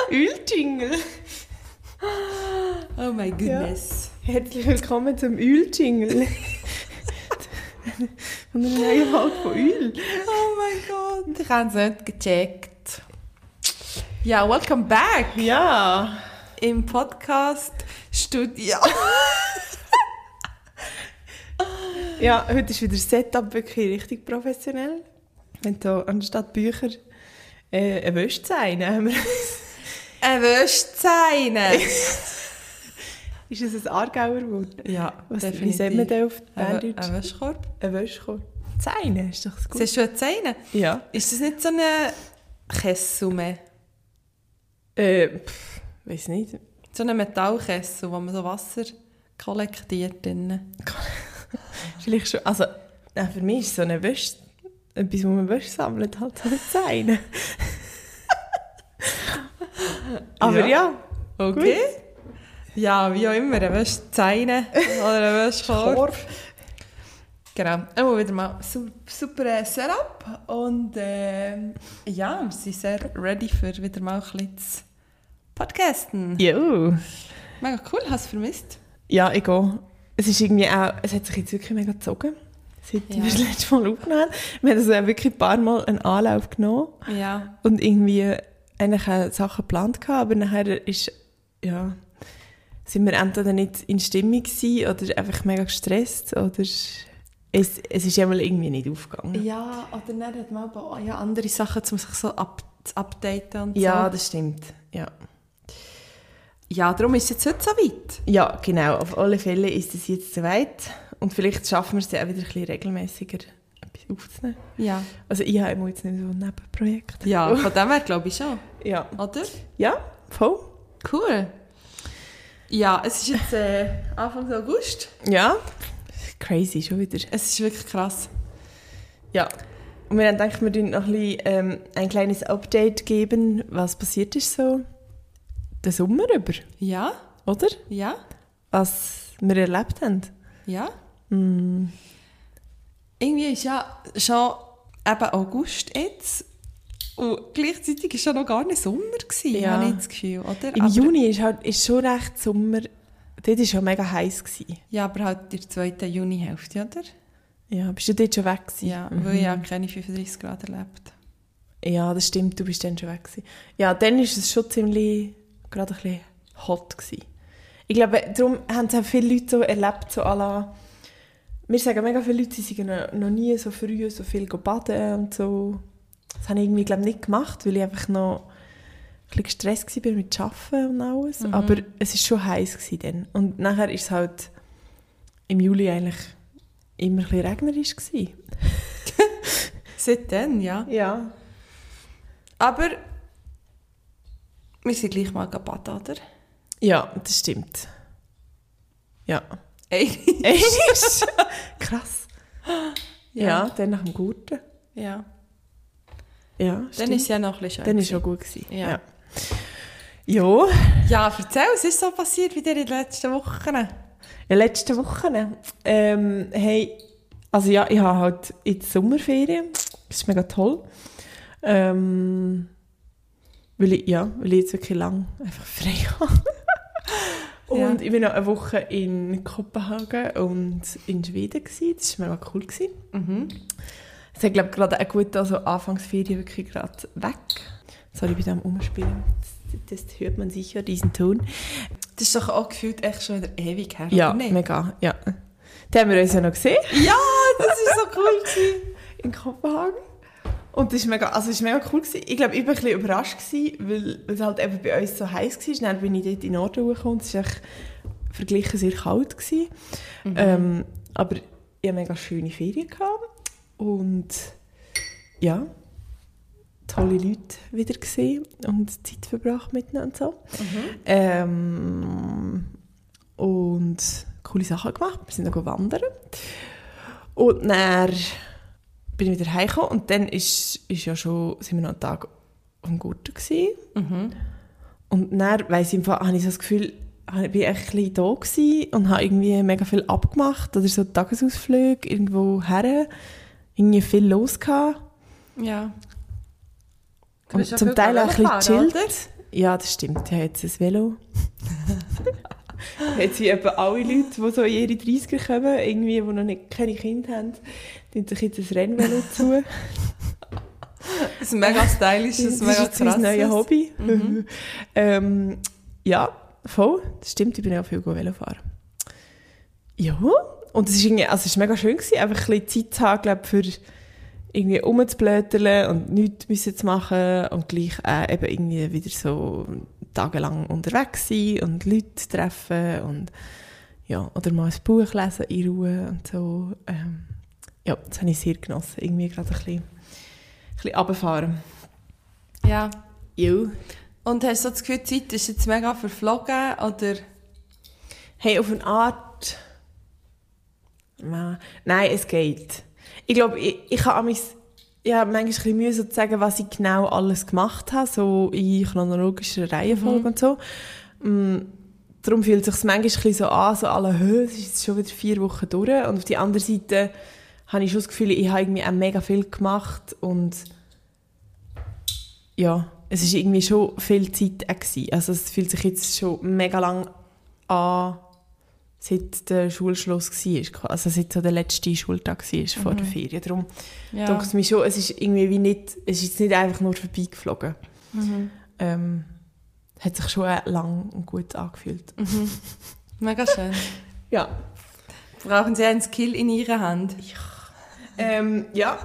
Öljingle. Oh my goodness. Ja. Herzlich willkommen zum Öljingle. Von einer neuen Folge von Öl. Oh mein Gott. Ich habe es nicht gecheckt. Ja, welcome back. Ja. Im Podcast-Studio. Ja, heute ist wieder das Setup wirklich richtig professionell. Wir haben hier anstatt Bücher eine Wäschzeine. Ein Wäschzeine. Ist es ein Aargauer Wort? Ja, Wie sagt man das auf Berndeutsch? Ein Wäschkorb. Ein Wäschkorb. Zeine, ist doch das gut. Siehst du eine Zeine? Ja. Ist das nicht so eine Kessel mehr? Weiß nicht. So eine Metallkessel, wo man so Wasser kollektiert drinnen. Vielleicht schon. Also, für mich ist so eine Wäsche, etwas, wo man Wäsche sammelt, halt so eine Zeine. Aber ja. Okay. Gut. Ja, wie auch immer, eine Wäschzeine oder ein Wäschkorb. Genau, immer wieder mal super Setup und ja, wir sind sehr ready für wieder mal ein bisschen zu podcasten. Jo. Mega cool, hast du vermisst? Ja, ich gehe. Es ist irgendwie auch, es hat sich jetzt wirklich mega gezogen, seit wir das letzte Mal aufgenommen haben. Wir haben also auch wirklich ein paar Mal einen Anlauf genommen Ja. und irgendwie eigentlich auch Sachen geplant gehabt, aber nachher ist, ja, sind wir entweder nicht in Stimmung gewesen oder einfach mega gestresst oder es ist einmal irgendwie nicht aufgegangen. Ja, oder dann hat man auch andere Sachen, um sich so zu updaten und so. Ja, das stimmt, ja. Ja, darum ist es jetzt heute so weit. Ja, genau. Auf alle Fälle ist es jetzt soweit. Und vielleicht schaffen wir es ja auch wieder ein bisschen regelmässiger etwas aufzunehmen. Ja. Also ich habe jetzt nicht so ein Nebenprojekt. Ja, von dem her glaube ich schon. Ja. Oder? Ja, voll. Cool. Ja, es ist jetzt Anfang August. Ja. Crazy, schon wieder. Es ist wirklich krass. Ja. Und wir haben gedacht, wir geben noch ein bisschen, ein kleines Update geben, was passiert ist so den Sommer über. Ja. Oder? Ja. Was wir erlebt haben. Ja. Mm. Irgendwie ist ja schon eben August jetzt und gleichzeitig war schon noch gar nicht Sommer gewesen, Ja. habe ich das Gefühl, oder? Im Juni ist schon recht Sommer. Dort war schon mega heiß gewesen. Ja, aber halt die zweite Junihälfte, oder? Ja, bist du dort schon weg gewesen? Ja, weil ich ja keine 35 Grad erlebt. Ja, das stimmt, du bist dann schon weg gewesen. Ja, dann war es schon ziemlich, gerade ein bisschen hot gewesen. Ich glaube, darum haben es auch viele Leute so erlebt, so à la, wir sagen mega viele Leute, sie sind noch nie so früh so viel baden und so. Das habe ich irgendwie, glaube ich, nicht gemacht, weil ich einfach noch ein bisschen gestresst war mit Arbeiten und alles. Mhm. Aber es war schon heiß gewesen dann. Und nachher ist es halt im Juli eigentlich immer ein bisschen regnerisch gewesen. Seitdem, ja. Ja. Aber wir sind gleich mal baden, oder? Ja, das stimmt. Ja. Eigentlich. Krass. Ja, dann nach dem Gurten. Ja. Ja, Dann stimmt. ist es ja noch ein bisschen schön. Dann war es schon gut gewesen. Ja. Ja. Ja, erzähl, was ist so passiert wie in den letzten Wochen? In den letzten Wochen, hey, also ja, ich habe halt in die Sommerferien. Das ist mega toll. Weil ich jetzt wirklich lang einfach frei habe. Und ich war noch eine Woche in Kopenhagen und in Schweden gewesen. Das war mega cool gewesen. Mhm. Es hat, glaube ich, gerade auch gut, also Anfangsferien wirklich gerade weg. Sorry, bei dem Umspielen. Das hört man sicher, diesen Ton. Das ist doch auch gefühlt echt schon wieder ewig her, Ja, oder nicht? mega, ja. Den haben wir uns ja noch gesehen. Ja, das ist so cool gewesen. In Kopenhagen. Und das ist mega cool gewesen. Ich glaube, ich war ein bisschen überrascht gewesen, weil es halt eben bei uns so heiß war. Dann bin ich dort in den Norden gekommen. Es war echt verglichen sehr kalt gewesen. Mhm. Aber ich hatte mega schöne Ferien gehabt. Und ja, tolle Leute wieder gesehen und Zeit verbracht mit ihnen und so. Und coole Sachen gemacht. Wir sind noch wandern. Und dann bin ich wieder heimgekommen und dann sind wir noch einen Tag auf dem Gurten gewesen. Mhm. Und dann weiss ich, habe ich so das Gefühl, ich war echt ein bisschen da gewesen und habe irgendwie mega viel abgemacht oder so Tagesausflüge irgendwo her. Irgendwie viel los gehabt. Ja. Und zum Teil auch ein bisschen gechillt. Ja, das stimmt. Ich habe jetzt ein Velo. Jetzt wie etwa alle Leute, die so in ihre 30er kommen, irgendwie, die noch keine Kinder haben, tun sich jetzt ein Rennvelo zu. Das ist ein mega stylisches, mega krasses. Das ist mein neues Hobby. Ja, voll. Das stimmt, ich bin auch viel Velo fahren. Ja, und es ist irgendwie, also es ist mega schön gewesen, einfach ein bisschen Zeit zu haben, glaube ich, für irgendwie rumzublödeln und nichts müssen zu machen und gleich eben irgendwie wieder so tagelang unterwegs sein und Leute treffen und ja, oder mal ein Buch lesen in Ruhe und so. Ja, das habe ich sehr genossen, irgendwie gerade ein bisschen runterfahren. Ja. Jo. Und hast du so das Gefühl, die Zeit ist jetzt mega verflogen, oder? Hey, auf eine Art... Nein, es geht. Ich glaube, ich habe manchmal ein bisschen Mühe so zu sagen, was ich genau alles gemacht habe, so in chronologischer Reihenfolge und so. Darum fühlt es sich manchmal ein bisschen so an, so es ist jetzt schon wieder 4 Wochen durch. Und auf der anderen Seite habe ich schon das Gefühl, ich habe irgendwie auch mega viel gemacht und ja, es ist irgendwie schon viel Zeit gewesen. Also es fühlt sich jetzt schon mega lang an, seit der Schulschluss war. Also seit so der letzte Schultag war vor der Ferien. Darum denke ich mir schon, es ist irgendwie es ist jetzt nicht einfach nur vorbeigeflogen. Hat sich schon lang und gut angefühlt. Mega schön. Ja. Brauchen Sie einen Skill in Ihrer Hand? Ja.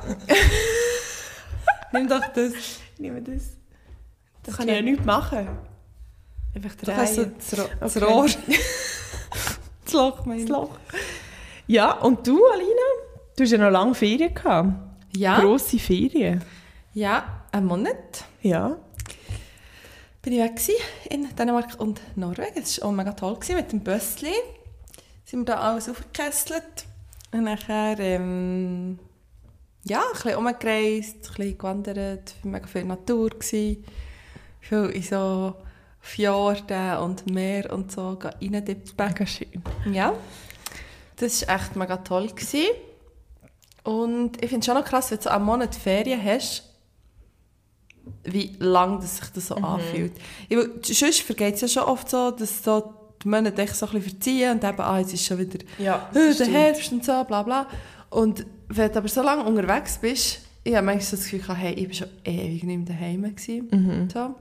Nimm doch das. Nehme das. Das kann ich ja nichts machen. Einfach drehen. Du kannst so das Okay. Rohr. Das Loch, mein Das Loch. Ja, und du, Alina? Du hast ja noch lange Ferien gehabt. Ja. Grosse Ferien. Ja, einen Monat. Ja. Bin ich weg in Dänemark und Norwegen. Es war auch mega toll mit dem Bössli. Sind wir da alles aufgekesselt. Und nachher, ja, ein bisschen rumgereist, ein bisschen gewandert, mega viel Natur gsi. Viel in so Fjorde und Meer und so reindippen. Mega schön. Ja, das war echt mega toll gewesen. Und ich finde es schon noch krass, wenn du so einen Monat Ferien hast, wie lange sich das so anfühlt. Sonst vergeht es ja schon oft so, dass so die Monate echt so ein bisschen verziehen und eben, jetzt ist schon wieder der Herbst und so, bla bla. Und wenn du aber so lange unterwegs bist, ich habe manchmal so das Gefühl, hey, ich war schon ewig nicht mehr daheim gewesen. So.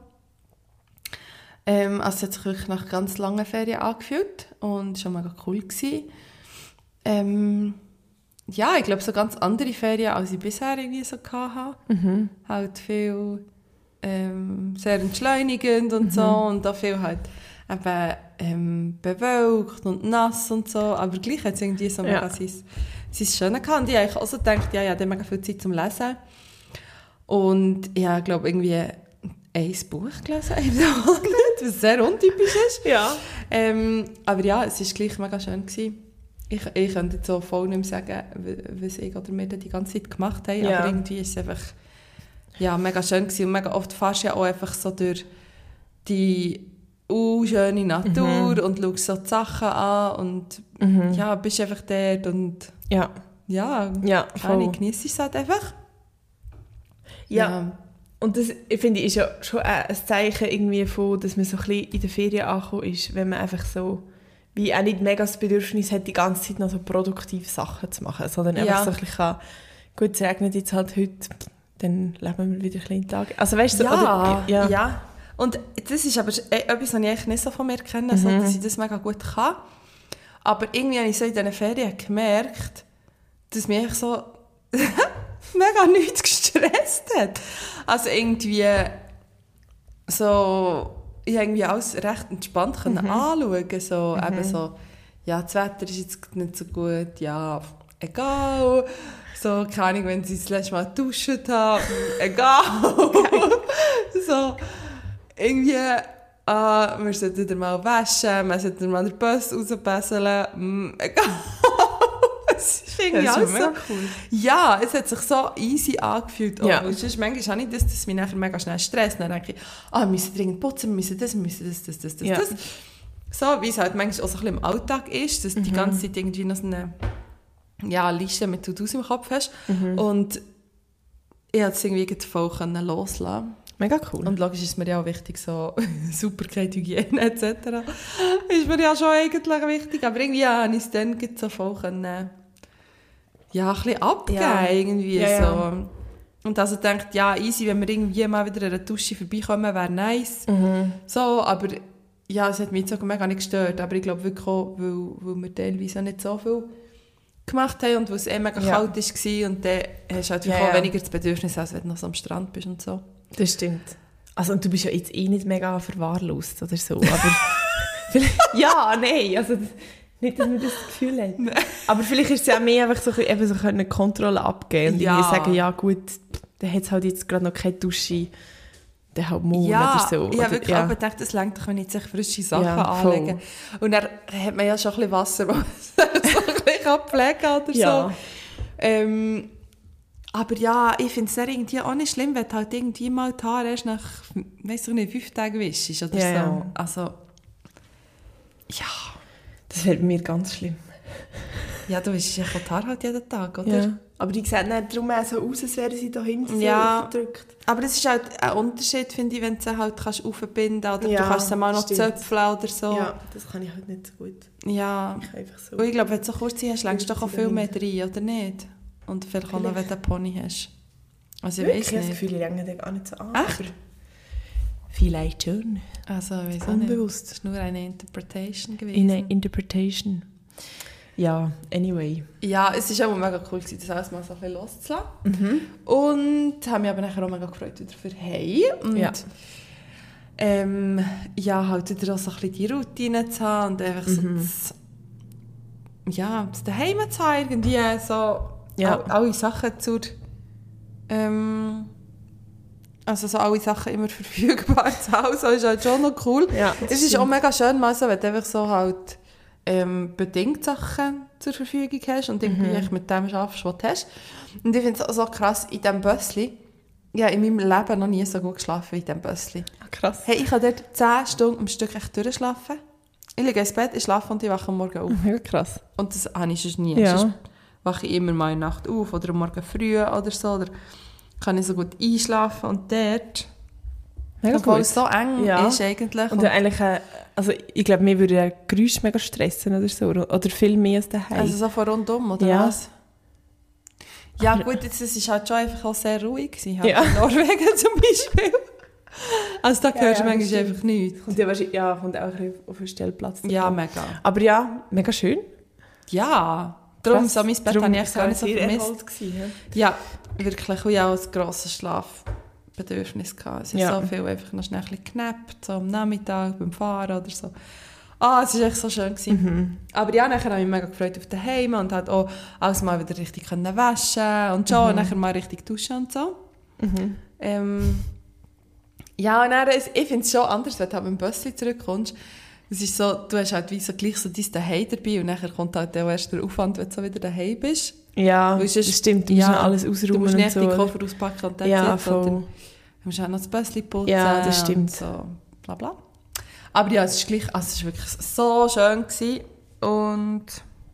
Also es hat sich wirklich nach ganz langen Ferien angefühlt und es war mega cool gewesen. Ja, ich glaube, so ganz andere Ferien, als ich bisher irgendwie so hatte. Halt viel sehr entschleunigend und so und auch viel halt eben bewölkt und nass und so, aber gleich hat es irgendwie so mega sein Schönes gehabt. Und ich habe auch so gedacht, ja, ich habe mega viel Zeit zum Lesen. Und ich habe, glaube irgendwie ein Buch gelesen, was sehr untypisch ist. Ja. Aber ja, es war gleich mega schön gewesen. Ich könnte jetzt so voll nicht mehr sagen, was ich oder wir die ganze Zeit gemacht haben, aber irgendwie ist es einfach mega schön gewesen. Und mega oft fährst du ja auch einfach so durch die schöne Natur und schaust so die Sachen an und ja, bist einfach dort und genießt es halt einfach. Ja. Und das, finde ich, ist ja schon ein Zeichen irgendwie von, dass man so ein bisschen in der Ferien angekommen ist, wenn man einfach so wie auch nicht mega das Bedürfnis hat, die ganze Zeit noch so produktive Sachen zu machen, sondern einfach so ein bisschen kann, gut, es regnet jetzt halt heute, dann leben wir wieder ein bisschen Tage. Also weißt du, ja. Und das ist aber etwas, was ich eigentlich nicht so von mir kenne, so, dass ich das mega gut kann. Aber irgendwie habe ich so in diesen Ferien gemerkt, dass mich eigentlich so mega nichts gestresst hat. Also irgendwie so, ich konnte irgendwie alles recht entspannt anschauen. So, eben so, ja, das Wetter ist jetzt nicht so gut, ja, egal. So, keine Ahnung, wenn sie das letzte Mal geduscht haben, egal. So, irgendwie, wir sollten wieder mal waschen, wir sollten mal den Bus rausbesseln, egal. Es ist irgendwie alles so cool. Ja, es hat sich so easy angefühlt. Und sonst manchmal habe ich das, dass mich nachher mega schnell stresst. Dann denke ich, wir müssen dringend putzen, wir müssen das. So, wie es halt manchmal auch so ein bisschen im Alltag ist, dass du die ganze Zeit irgendwie noch so eine Liste mit To-Dos im Kopf hast. Und ich konnte es irgendwie voll loslassen. Mega cool. Und logisch ist mir ja auch wichtig, so Sauberkeit, Hygiene etc. Ist mir ja schon eigentlich wichtig. Aber irgendwie habe ich es dann so voll können, ja, ein bisschen abgeben irgendwie so. Und also denkt, ja, easy, wenn wir irgendwie mal wieder an einer Dusche vorbeikommen, wäre nice. So, aber ja, es hat mich jetzt auch mega nicht gestört. Aber ich glaube wirklich auch, weil wir teilweise auch nicht so viel gemacht haben und weil es mega kalt war. Und dann hast du halt auch weniger das Bedürfnis, als wenn du noch so am Strand bist und so. Das stimmt. Also, und du bist ja jetzt nicht mega verwahrlost oder so, aber ja, nein, also nicht, dass man das Gefühl hat. Nee. Aber vielleicht ist es ja auch mehr einfach so, eben so eine Kontrolle abgeben und irgendwie sagen, ja gut, dann hat es halt jetzt gerade noch keine Dusche, dann halt morgen oder so. Ich habe wirklich auch gedacht, es reicht doch, wenn ich jetzt frische Sachen anlege. Und dann hat man ja schon ein bisschen Wasser, das man so ein bisschen pflegen kann oder so. Aber ja, ich finde es irgendwie auch nicht schlimm, wenn du halt irgendwie mal die Haare erst nach, weiss ich nicht, 5 Tagen wischst oder so. Ja. Also, ja. Das wäre bei mir ganz schlimm. Ja, du wischst ja die Haare halt jeden Tag, oder? Ja. Aber die sehen nicht darum auch so aus, als wären sie da hinten so verdrückt. Aber das ist halt ein Unterschied, finde ich, wenn du sie halt aufbinden kannst oder du kannst sie mal noch zöpfeln oder so. Ja, das kann ich halt nicht so gut. Ja. Ich einfach so. Und ich glaube, wenn du so kurz hast, längst du doch auch viel mehr rein, oder nicht? Und vielleicht auch noch, wenn du einen Pony hast. Also ich weiss nicht. Ich habe das Gefühl, ich länge den gar nicht so an. Echt? Vielleicht schon. Also, ich weiss unbewusst. Das war nur eine Interpretation gewesen. Eine Interpretation. Ja, anyway. Ja, es war auch mega cool, das alles mal so ein bisschen loszulassen. Und habe mich aber nachher auch mega gefreut wieder für Heim. Und ja, halt wieder auch so ein bisschen die Routine zu haben und einfach so das Daheim zu haben, irgendwie so alle Sachen zur also so alle Sachen immer verfügbar zu Hause, ist halt schon noch cool. Ja, es ist auch mega schön, mal so, wenn du einfach so halt bedingt Sachen zur Verfügung hast und irgendwie mit dem arbeitest, was du hast. Und ich finde es auch so krass, in diesem Bössli, ich habe in meinem Leben noch nie so gut geschlafen wie in diesem Bössli. Krass. Hey, ich kann dort 10 Stunden am Stück echt durchschlafen. Ich liege ins Bett, ich schlafe und ich wache am Morgen auf. Ja, krass. Und das habe ich sonst nie. Ja. Sonst wache ich immer mal in der Nacht auf oder am Morgen früh oder so. Oder kann ich so gut einschlafen und dort... Obwohl es so eng ist eigentlich. Und eigentlich, also ich glaube, mir würde ein Geräusch mega stressen oder so. Oder viel mehr als daheim. Also so von rundum, oder was? Ja gut, jetzt, es war halt schon einfach auch sehr ruhig gewesen, halt in Norwegen zum Beispiel. Also da hörst du manchmal einfach nichts. Und kommt auch auf einen Stellplatz. Ja, mega. Aber ja, mega schön. Ja, darum so mein Bett habe ich gar nicht so vermisst. Ja, wirklich. Und ja, auch ein grosses Schlafbedürfnis gehabt. Es ist so viel einfach noch schnell genappt, so am Nachmittag beim Fahren oder so. Es war echt so schön gewesen. Aber ja, nachher habe ich mich mega gefreut auf daheim und halt auch alles mal wieder richtig waschen und schon nachher mal richtig duschen und so. Ja, und dann, ich finde es schon anders, wenn du halt mit dem Bössli zurückkommst. Es ist so, du hast halt wie so gleich so dein Daheim dabei und nachher kommt halt der erste Aufwand, wenn du so wieder daheim bist. Ja, das stimmt. Du musst alles ausräumen. Du musst nicht so, die Koffer auspacken und dann voll. Du musst auch noch das Bössli putzen. Ja, das stimmt. So, bla bla. Aber ja, es ist gleich, also es war wirklich so schön gewesen. Und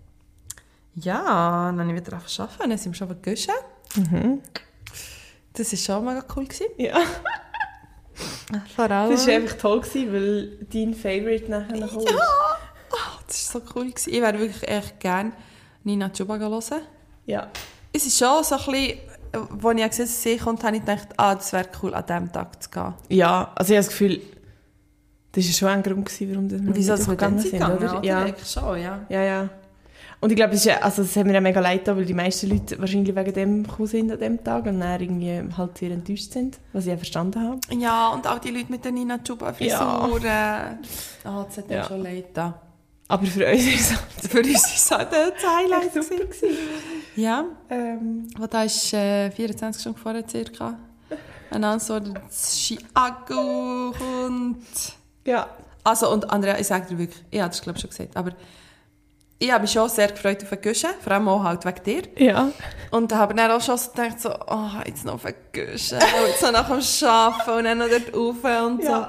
ja, dann habe ich wieder arbeiten, dann sind wir schon gegessen. Das war schon mega cool gewesen. Ja. Vor allem. Das war einfach toll gewesen, weil dein Favorite nachher noch ist. Das war so cool gewesen. Ich wäre wirklich echt gerne Nina Chuba hören. Ja. Es ist schon so ein bisschen, als ich gesehen habe, dass sie kommt, habe ich gedacht, das wäre cool, an diesem Tag zu gehen. Ja, also ich habe das Gefühl, das war schon ein Grund, warum wir nicht gegangen sind, oder? Ja, schon, ja. Ja. Und ich glaube, das hat mir ja mega leid getan, weil die meisten Leute wahrscheinlich wegen dem gekommen sind an diesem Tag und dann irgendwie halt sehr enttäuscht sind, was ich auch verstanden habe. Ja, und auch die Leute mit der Nina Chuba-Frisur. Das hat mir schon leid getan. Aber für uns ist es halt ein Highlight super gewesen. Ja. Da ist 24 Stunden vorher circa eine Antwort, Chiago und... Ja. Also, und Andrea, ich sage dir wirklich, ich habe das glaube ich schon gesagt, aber ich habe mich schon sehr gefreut auf den Guschen, vor allem auch halt wegen dir. Ja. Und habe dann auch schon so gedacht, jetzt noch auf den Guschen, jetzt noch nach dem Arbeiten und dann noch dort rauf und so.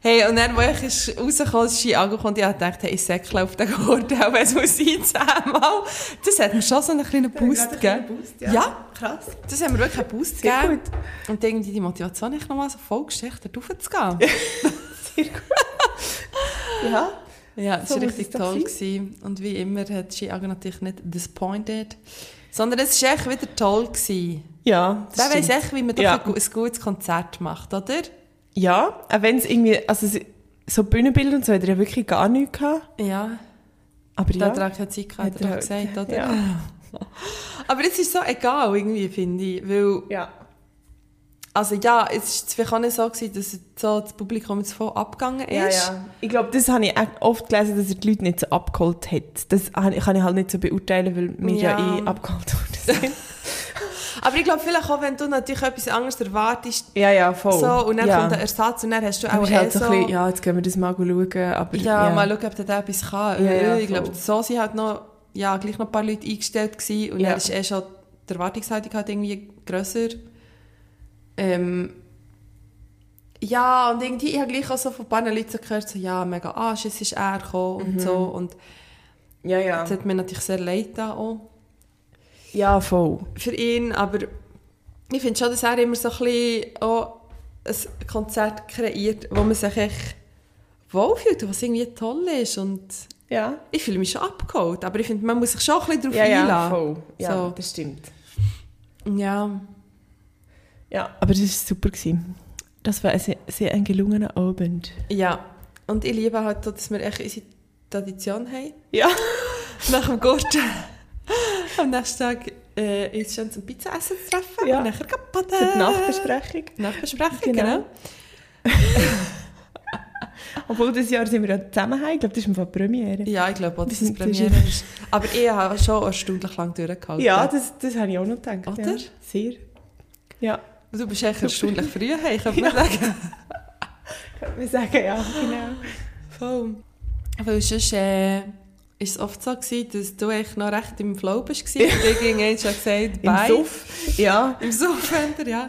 Hey, und dann, als ich rauskam, ist Ski angekommen und ich dachte, hey, ich säckle auf den Gurt, auch wenn es muss sein, 10-mal. Das hat mir schon so einen kleinen Boost gegeben. Ja, krass. Das hat mir wirklich einen Boost Sehr gegeben. gut. Und irgendwie die Motivation, ich nochmal so voll gestärkt, da raufzugehen. Sehr gut. Ja. Ja, das So war muss richtig es doch toll sein. gewesen. Und wie immer hat Ski natürlich nicht disappointed, sondern es war echt wieder toll gewesen. Ja, Wer weiss echt, wie man doch Ja. ein gutes Konzert macht, oder? Ja, auch wenn es irgendwie, also so Bühnenbilder und so hat er ja wirklich gar nichts gehabt. Ja, Aber da ja. hat er auch keine Zeit gehabt, hat er auch gesagt, oder? Ja. Aber es ist so egal, irgendwie, finde ich, weil, Ja. also ja, es war vielleicht auch nicht so gewesen, dass so das Publikum jetzt voll abgegangen ist. Ja, ja. Ich glaube, das habe ich auch oft gelesen, dass er die Leute nicht so abgeholt hat. Das kann ich halt nicht so beurteilen, weil wir ja abgeholt worden sind. Aber ich glaube vielleicht auch, wenn du natürlich etwas anderes erwartest, Ja, voll. so, und dann ja. kommt der Ersatz und dann hast du Aber auch es ist halt so... so ein bisschen, ja, jetzt gehen wir das mal schauen, aber Ja, mal schauen, ob der etwas kann. Ja, Ich glaube, voll. so sind halt noch, ja, gleich noch ein paar Leute eingestellt gewesen und Ja. dann ist schon die Erwartungshaltung halt irgendwie grösser. Ja, und irgendwie, ich habe gleich auch so von ein paar Leuten so gehört, so, ja, mega Arsch, es ist er gekommen und so. Und ja. das hat mir natürlich sehr leid da auch Ja, voll. für ihn, aber ich finde schon, dass er immer so ein bisschen auch ein Konzert kreiert, wo man sich echt wohlfühlt und was irgendwie toll ist. Und Ja. ich fühle mich schon abgeholt, aber ich finde, man muss sich schon ein bisschen darauf Ja, einlassen. voll. Ja, So. das stimmt. Ja. Ja, aber das war super gewesen. Das war sehr ein gelungener Abend. Ja. Und ich liebe halt, so, dass wir echt unsere Tradition haben. Ja. Nach dem Gurten am nächsten Tag uns schon zum Pizza-Essen zu treffen. Ja. Und nachher baden. Für die Nachbesprechung. Nachbesprechung, Genau. genau. Obwohl, dieses Jahr sind wir ja zusammen heim. Ich glaube, das ist eine Premiere. Ja, ich glaube auch, dass Wir es sind Premiere ist. Aber ich habe schon erstaunlich lang durchgehalten. Ja, das habe ich auch noch gedacht. Oder? Ja. Sehr. Ja. Du bist echt erstaunlich früh heim, könnte man sagen. Könnte man sagen, ja, genau. Voll. Weil sonst war es oft so gewesen, dass du echt noch recht im Flow bist. Und ich ging schon gesagt, bye. Im Suff. Ja. Im Suff, ja.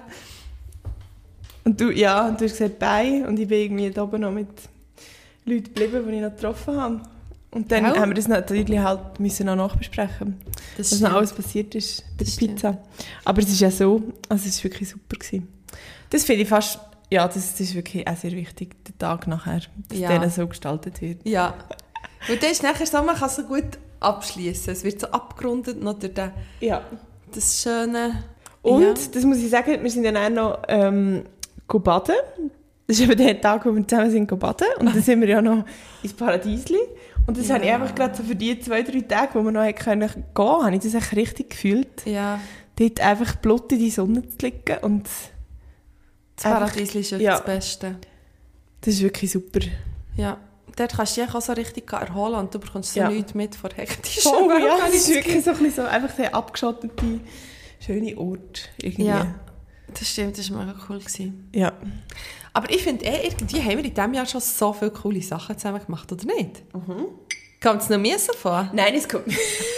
Und du hast gesagt, bye. Und ich bin irgendwie da oben noch mit Leuten geblieben, die ich noch getroffen habe. Und dann Ja. haben wir das natürlich halt müssen noch nachbesprechen, Das was noch alles passiert ist bei der Das stimmt. Pizza. Aber es ist ja so, also es war wirklich super gewesen. Das finde ich fast, ja, das ist wirklich auch sehr wichtig, der Tag nachher, dass Ja. der so gestaltet wird. Ja. Und dann ist nachher so, man kann so gut abschließen. Es wird so abgerundet noch durch Ja. das schöne... Und, ja. das muss ich sagen, wir sind dann auch noch baden. Das ist eben der Tag, wo wir zusammen sind baden. Und dann sind wir ja noch ins Paradiesli. Und das Ja. habe ich einfach gerade so für die 2-3 Tage, wo wir noch gehen konnten, habe ich das echt richtig gefühlt. Ja, Dort einfach blut in die Sonne zu liegen. Und das Einfach- Paradies ist wirklich ja. das Beste. das ist wirklich super. Ja. Dort kannst du dich auch so richtig erholen und du bekommst so Ja. nichts mit von hektischen Oh ja, das ist Weltorganismen. wirklich so, ein bisschen so einfach der abgeschottete, schöne Ort. Irgendwie. Ja. Das stimmt, das war mega cool gewesen. Ja. Aber ich finde, irgendwie haben wir in diesem Jahr schon so viele coole Sachen zusammen gemacht, oder nicht? Kommt es noch mehr so vor? Nein, es kommt.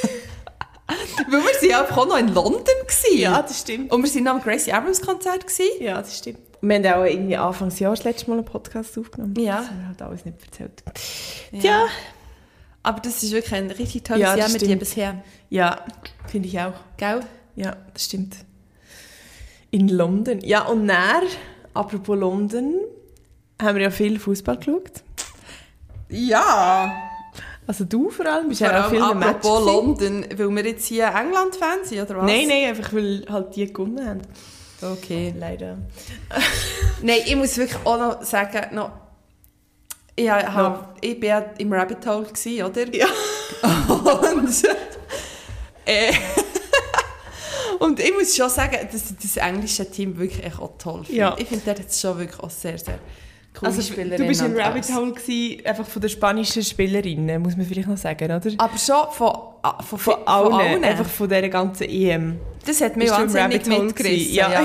Weil wir sind ja auch noch in London gewesen. Ja, das stimmt. Und wir sind noch am Gracie Abrams Konzert gewesen. Ja, das stimmt. Wir haben auch irgendwie Anfangsjahr das letzte Mal einen Podcast aufgenommen. Ja. Das haben wir halt alles nicht erzählt. Ja. Aber das ist wirklich ein richtig tolles Ja, das Jahr mit dir stimmt. bisher. Ja, finde ich auch. Gell? Ja, das stimmt. In London. Ja, und dann, apropos London, haben wir ja viel Fußball geschaut. Ja. Also du vor allem, bist Vor ja auch viel allem im Match apropos gewesen. London, weil wir jetzt hier England-Fans sind, oder was? Nein, einfach weil halt die gewonnen haben. Okay. Leider. Nein, ich muss wirklich auch noch sagen, ich war ja im Rabbit Hole gewesen, oder? Ja. Und ich muss schon sagen, dass ich das englische Team wirklich echt auch toll finde. Ja. Ich finde, der hat es schon wirklich auch sehr, sehr coole Also Spielerinnen. du bist im und Rabbit alles. Hole gewesen, einfach von den spanischen Spielerinnen, muss man vielleicht noch sagen, oder? Aber schon von Von allen, einfach von dieser ganzen EM. Das hat mich Bist du im wahnsinnig Rabbit Hole mitgerissen. gewesen? Ja.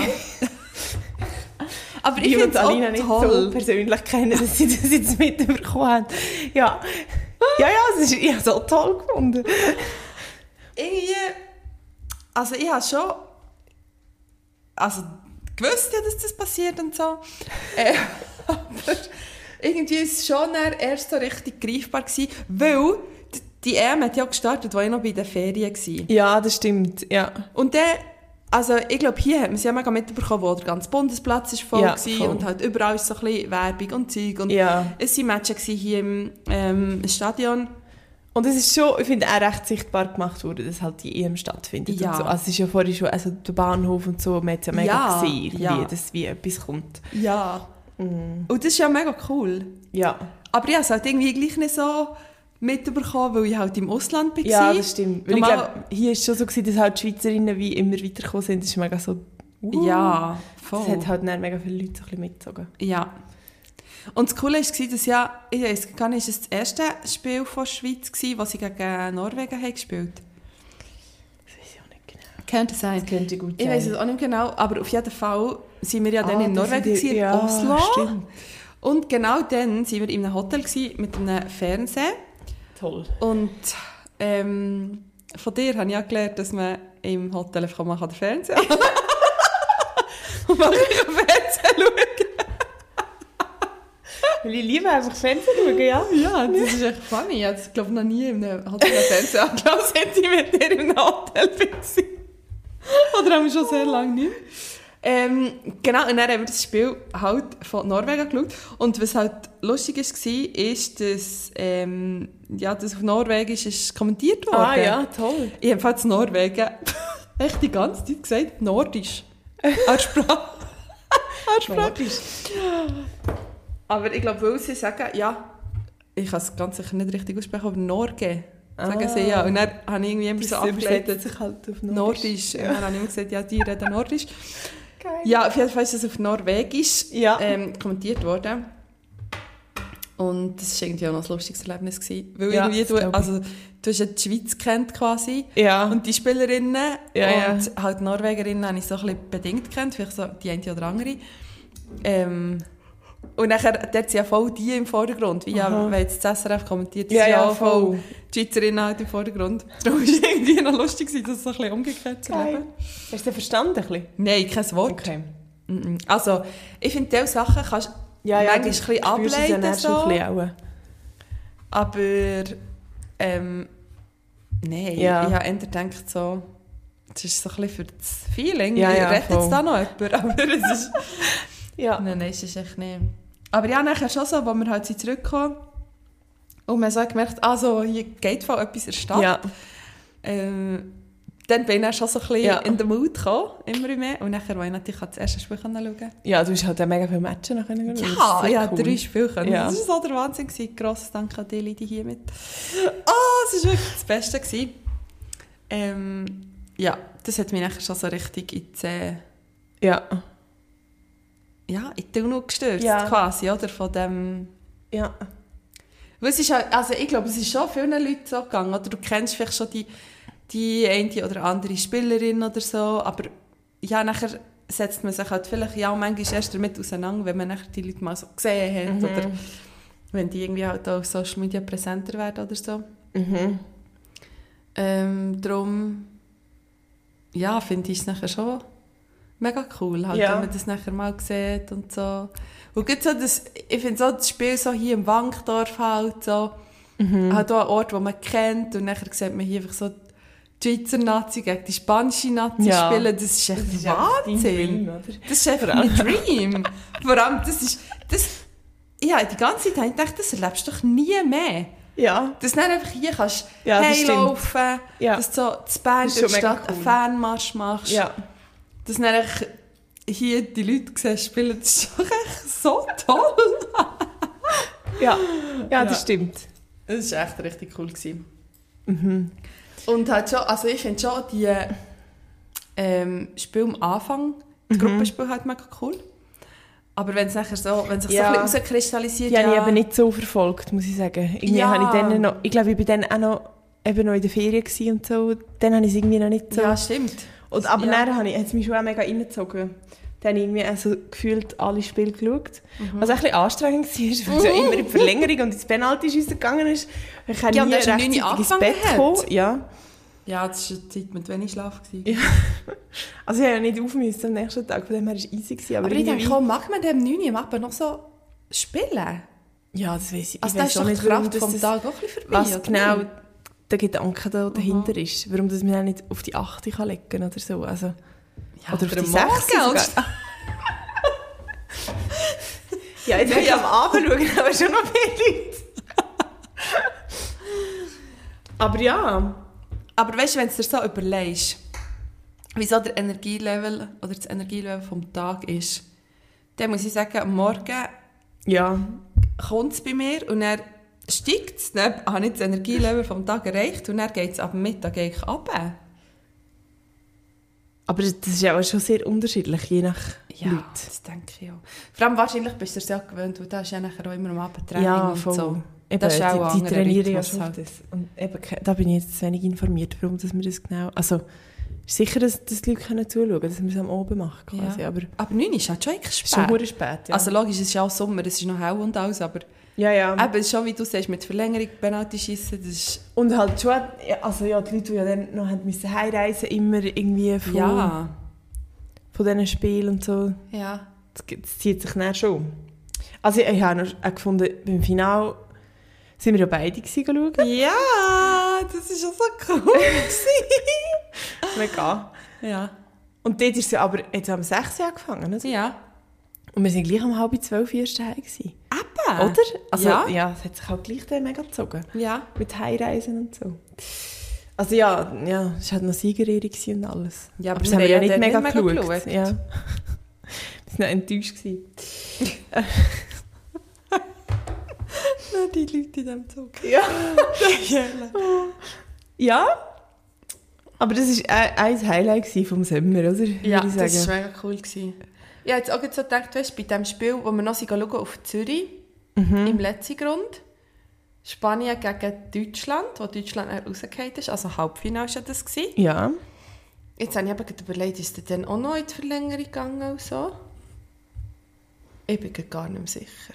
Aber ich Die finde uns es Alina auch nicht toll. so persönlich kennen, dass sie das jetzt mitbekommen haben. Ja, es ist, ich habe es auch toll gefunden. Irgendwie, also ich habe schon gewusst, ja, dass das passiert und so. Aber irgendwie ist es schon erst so richtig greifbar gewesen, weil die EM hat ja gestartet, als ich noch bei den Ferien war. Ja, das stimmt, ja. Und dann, also ich glaube, hier hat man es ja mega mitbekommen, wo der ganze Bundesplatz ist voll war und halt überall ist so ein bisschen Werbung und Zeug. Und es waren Matches hier im Stadion. Und es ist schon, ich finde, auch recht sichtbar gemacht worden, dass halt die EM stattfindet. Ja. Und so. Also es ist ja vorhin schon, also der Bahnhof und so, man hat es ja mega gesehen, dass wie etwas kommt. Ja. Und das ist ja mega cool. Ja. Aber ich habe es halt irgendwie gleich nicht so mitbekommen, weil ich halt im Ausland war. Ja, das stimmt. Weil ich glaube, hier war es schon so, dass halt die Schweizerinnen wie immer weitergekommen sind. Das ist mega so... Ja, voll. Das hat halt dann mega viele Leute so ein bisschen mitgezogen. Ja. Und das Coole war, dass ja, ich weiss gar nicht, ist das erste Spiel von der Schweiz war, das sie gegen Norwegen haben gespielt? Das weiß ich auch nicht genau. Könnte sein. Das könnte gut sein. Ich weiss es auch nicht genau, aber auf jeden Fall waren wir ja dann in Norwegen, in Oslo. Stimmt. Und genau dann waren wir in einem Hotel mit einem Fernseher. Toll. Und von dir habe ich ja gelernt, dass man im Hotel einfach mal den Fernseher anschauen kann. Und man kann Fernsehen schauen. Weil ich liebe einfach Fernsehen schauen, ja. Ja, das ist echt funny. Ich habe das, glaube ich, noch nie in einem Hotel Fernsehen angeschaut, seit ich mit dir in einem Hotel war. Oder haben wir schon sehr lange nicht. Genau, und dann haben wir das Spiel halt von Norwegen geschaut. Und was halt lustig war, ist, dass, das auf Norwegisch ist kommentiert worden. Ah ja, toll. Ich habe in Norwegen echt die ganze Zeit gesagt, Nordisch. Als Sprache. Nordisch. Aber ich glaube, weil sie sagen, ja, ich kann es ganz sicher nicht richtig aussprechen, aber Norge, sagen sie ja. Und dann habe ich irgendwie immer so abgeleitet, sich halt auf Nordisch. Und dann habe ich immer gesagt, ja, die reden Nordisch. Geil. Ja, auf jeden Fall ist das auf Norwegisch kommentiert worden. Und das war irgendwie auch noch ein lustiges Erlebnis gewesen. Weil irgendwie du hast ja die Schweiz kennt quasi. Ja. Und die Spielerinnen und halt Norwegerinnen habe ich so ein bisschen bedingt kennt, vielleicht so die eine oder andere. Und nachher, dort sind ja voll die im Vordergrund. Wie wenn jetzt das SRF kommentiert, sind ja voll die Schweizerinnen halt im Vordergrund. Darum war es irgendwie noch lustig, das so ein bisschen umgekehrt zu leben. Hast du das verstanden? Ein bisschen? Nein, kein Wort. Okay. Also, ich finde, diese Sachen kannst du manchmal ein bisschen ableiten. Ja, so. Ein bisschen aber, nein, ich habe eher gedacht, so, das ist so ein bisschen für das Feeling. Rettet es da noch jemand? Aber es ist... Nein, ist es echt nicht. Aber ja, nachher schon so, als wir halt zurückkommen und man so gemerkt, also hier geht voll etwas in der Stadt. Ja. Dann bin ich dann schon so ein bisschen in den Mood gekommen, immer mehr. Und nachher wollte ich natürlich das erste Spiel schauen. Ja, du hast halt mega viele Matches nachher geschaut. Ja, ich habe 3 Spiele können. Ja. Das war so der Wahnsinn. Grosses Dank an die Leute hier mit. Es war wirklich das Beste gewesen. Ja, das hat mich nachher schon so richtig in die Tunnel gestürzt, quasi, oder? Von dem... Ja. Weil es ist halt, also ich glaube, es ist schon vielen Leuten so gegangen, oder? Du kennst vielleicht schon die eine oder andere Spielerin oder so, aber ja, nachher setzt man sich halt vielleicht manchmal erst damit auseinander, wenn man nachher die Leute mal so gesehen hat, oder wenn die irgendwie halt auf Social Media präsenter werden oder so. Darum, ja, finde ich es nachher schon mega cool, halt, wenn man das nachher mal sieht und so. Und gerade so ich finde so das Spiel so hier im Wankdorf halt so, halt auch ein Ort, den man kennt und nachher sieht man hier einfach so die Schweizer Nazi gegen die spanische Nazi spielen, das ist echt Wahnsinn. Das ist einfach ein Dream. Vor allem, ja, die ganze Zeit dachte ich, das erlebst du doch nie mehr. Ja. Dass du dann einfach hier kannst heilaufen, dass du so zu Bern durch die Stadt einen Fanmarsch machst. Ja. Dass du dann hier die Leute siehst, spielen, das ist doch echt so toll. ja, das stimmt. Das war echt richtig cool gewesen. Und halt schon, also ich finde schon die Spiele am Anfang, die Gruppenspiele halt mega cool. Aber wenn es nachher so, wenn sich so ein bisschen rauskristallisiert... Die habe ich eben nicht so verfolgt, muss ich sagen. Irgendwie habe ich dann noch, ich glaube, ich war dann auch noch, eben noch in der Ferien und so. Dann habe ich es irgendwie noch nicht so... Ja, stimmt. Und, aber dann hat es mich schon auch mega reingezogen. Dann habe ich irgendwie also gefühlt alle Spiele geschaut. Was auch ein bisschen anstrengend war, weil es immer in die Verlängerung und ins Penalty gegangen ist. Ich habe nie rechtzeitig ins Bett gekommen. Ja, das war eine Zeit mit wenig Schlaf. Ja. Also ich habe ja nicht aufmüssen am nächsten Tag, von dem her war es easy. Aber ich denke, mag man dem 9 Uhr noch so spielen? Ja, das weiss ich. Also Ich da weiss ist auch doch die nicht, warum Kraft vom das, Tag auch ein bisschen vorbei, was oder genau nicht? der Gedanke da dahinter ist. Warum das man auch nicht auf die 8 kann legen oder so. Also, Ja, oder auf die 6 Morgen, sogar. Ja, jetzt kann ich am Abend schauen, aber schon noch viele Leute. Aber ja. Aber weißt du, wenn du dir so überlegst, wieso der Energielevel oder das Energielevel vom Tag ist, dann muss ich sagen, am Morgen Ja. kommt es bei mir und dann steigt es, dann habe ich das Energielevel vom Tag erreicht und dann geht es ab Mittag eigentlich runter. Aber das ist ja auch schon sehr unterschiedlich, je nach Ja, Leute. das denke ich auch. Vor allem wahrscheinlich bist du dir sehr gewöhnt, weil da ist ja nachher auch immer am Abend Training Ja, und voll. so. Eben, Das ist auch ein die anderer trainieren ja Rhythmus schon halt. das. Und eben, da bin ich jetzt zu wenig informiert, warum dass wir das genau... Also, ist sicher, dass die Leute können zuschauen können, dass wir es am Abend machen quasi. Ja. Aber Aber 9 ist halt schon eigentlich spät. schon verdammt spät, ja. Also logisch, es ist ja auch Sommer, es ist noch hell und alles, aber ja, ja. eben, schon wie du sagst, mit Verlängerung Penalty schiessen, das ist... Und halt schon, also ja, die Leute, die ja dann noch haben müssen heimreisen, immer irgendwie von diesen Spielen und so, Ja. das zieht sich dann schon. Also ich habe noch auch gefunden, beim Finale sind wir ja beide schauen. Ja, das ist ja so cool. Mega. Ja. Und dort ist es ja aber jetzt am 6 angefangen, oder? Ja. Und wir sind gleich um 11:30 erst daheim gewesen. Eben. Oder? Also Ja. ja, es hat sich auch gleich dann mega gezogen. Ja. Mit Heimreisen und so. Also ja, es war halt noch Siegerehrung und alles. Ja, aber das haben wir ja nicht mega geschaut. geschaut. Ja. Wir waren noch enttäuscht gewesen. Die Leute in diesem Zug. Ja. Ja. Aber das war ein Highlight vom Sommer, oder? Ja, Würde ich das sagen. war mega cool. Ich habe jetzt auch so gedacht, weißt, bei dem Spiel, wo wir noch schauen auf Zürich, im letzten Grund, Spanien gegen Deutschland, wo Deutschland rausgefallen ist, also Halbfinale war das. Ja. Jetzt habe ich eben überlegt, ist der dann auch noch in die Verlängerung gegangen und so? Ich bin gar nicht mehr sicher.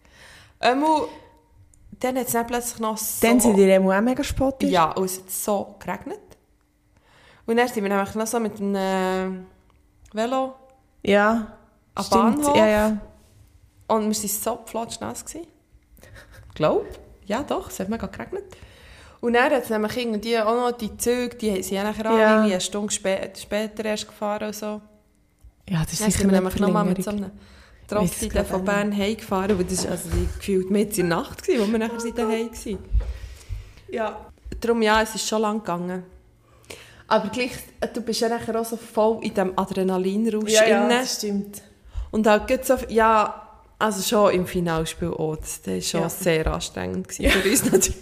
Dann hat es dann plötzlich noch so... Dann sind die auch mega spät. Ja, und es hat so geregnet. Und dann sind wir nämlich noch so mit einem Velo Ja. am Stimmt. Bahnhof. Ja, ja. Und wir waren so flotschnass. Glaub? Ja, doch, es hat mega geregnet. Und dann hat es nämlich irgendwie auch noch die Züge, die sind ja nachher auch Ja. irgendwie eine Stunde später erst gefahren und so. Ja, das ist Dann sicher sind wir eine nämlich nochmal mit so Verlängerung. einem Weiss es Trotzdem gerade von auch Bern heimgefahren, weil das war also gefühlt mitten in der Nacht, wo wir nachher daheim waren. Ja. Darum ja, es ist schon lang gegangen. Aber gleich, du bist ja nachher auch so voll in diesem Adrenalinrausch Ja, inne. das stimmt. Und halt geht so, ja, also schon im Finalspiel auch, das war schon sehr anstrengend gewesen für uns natürlich.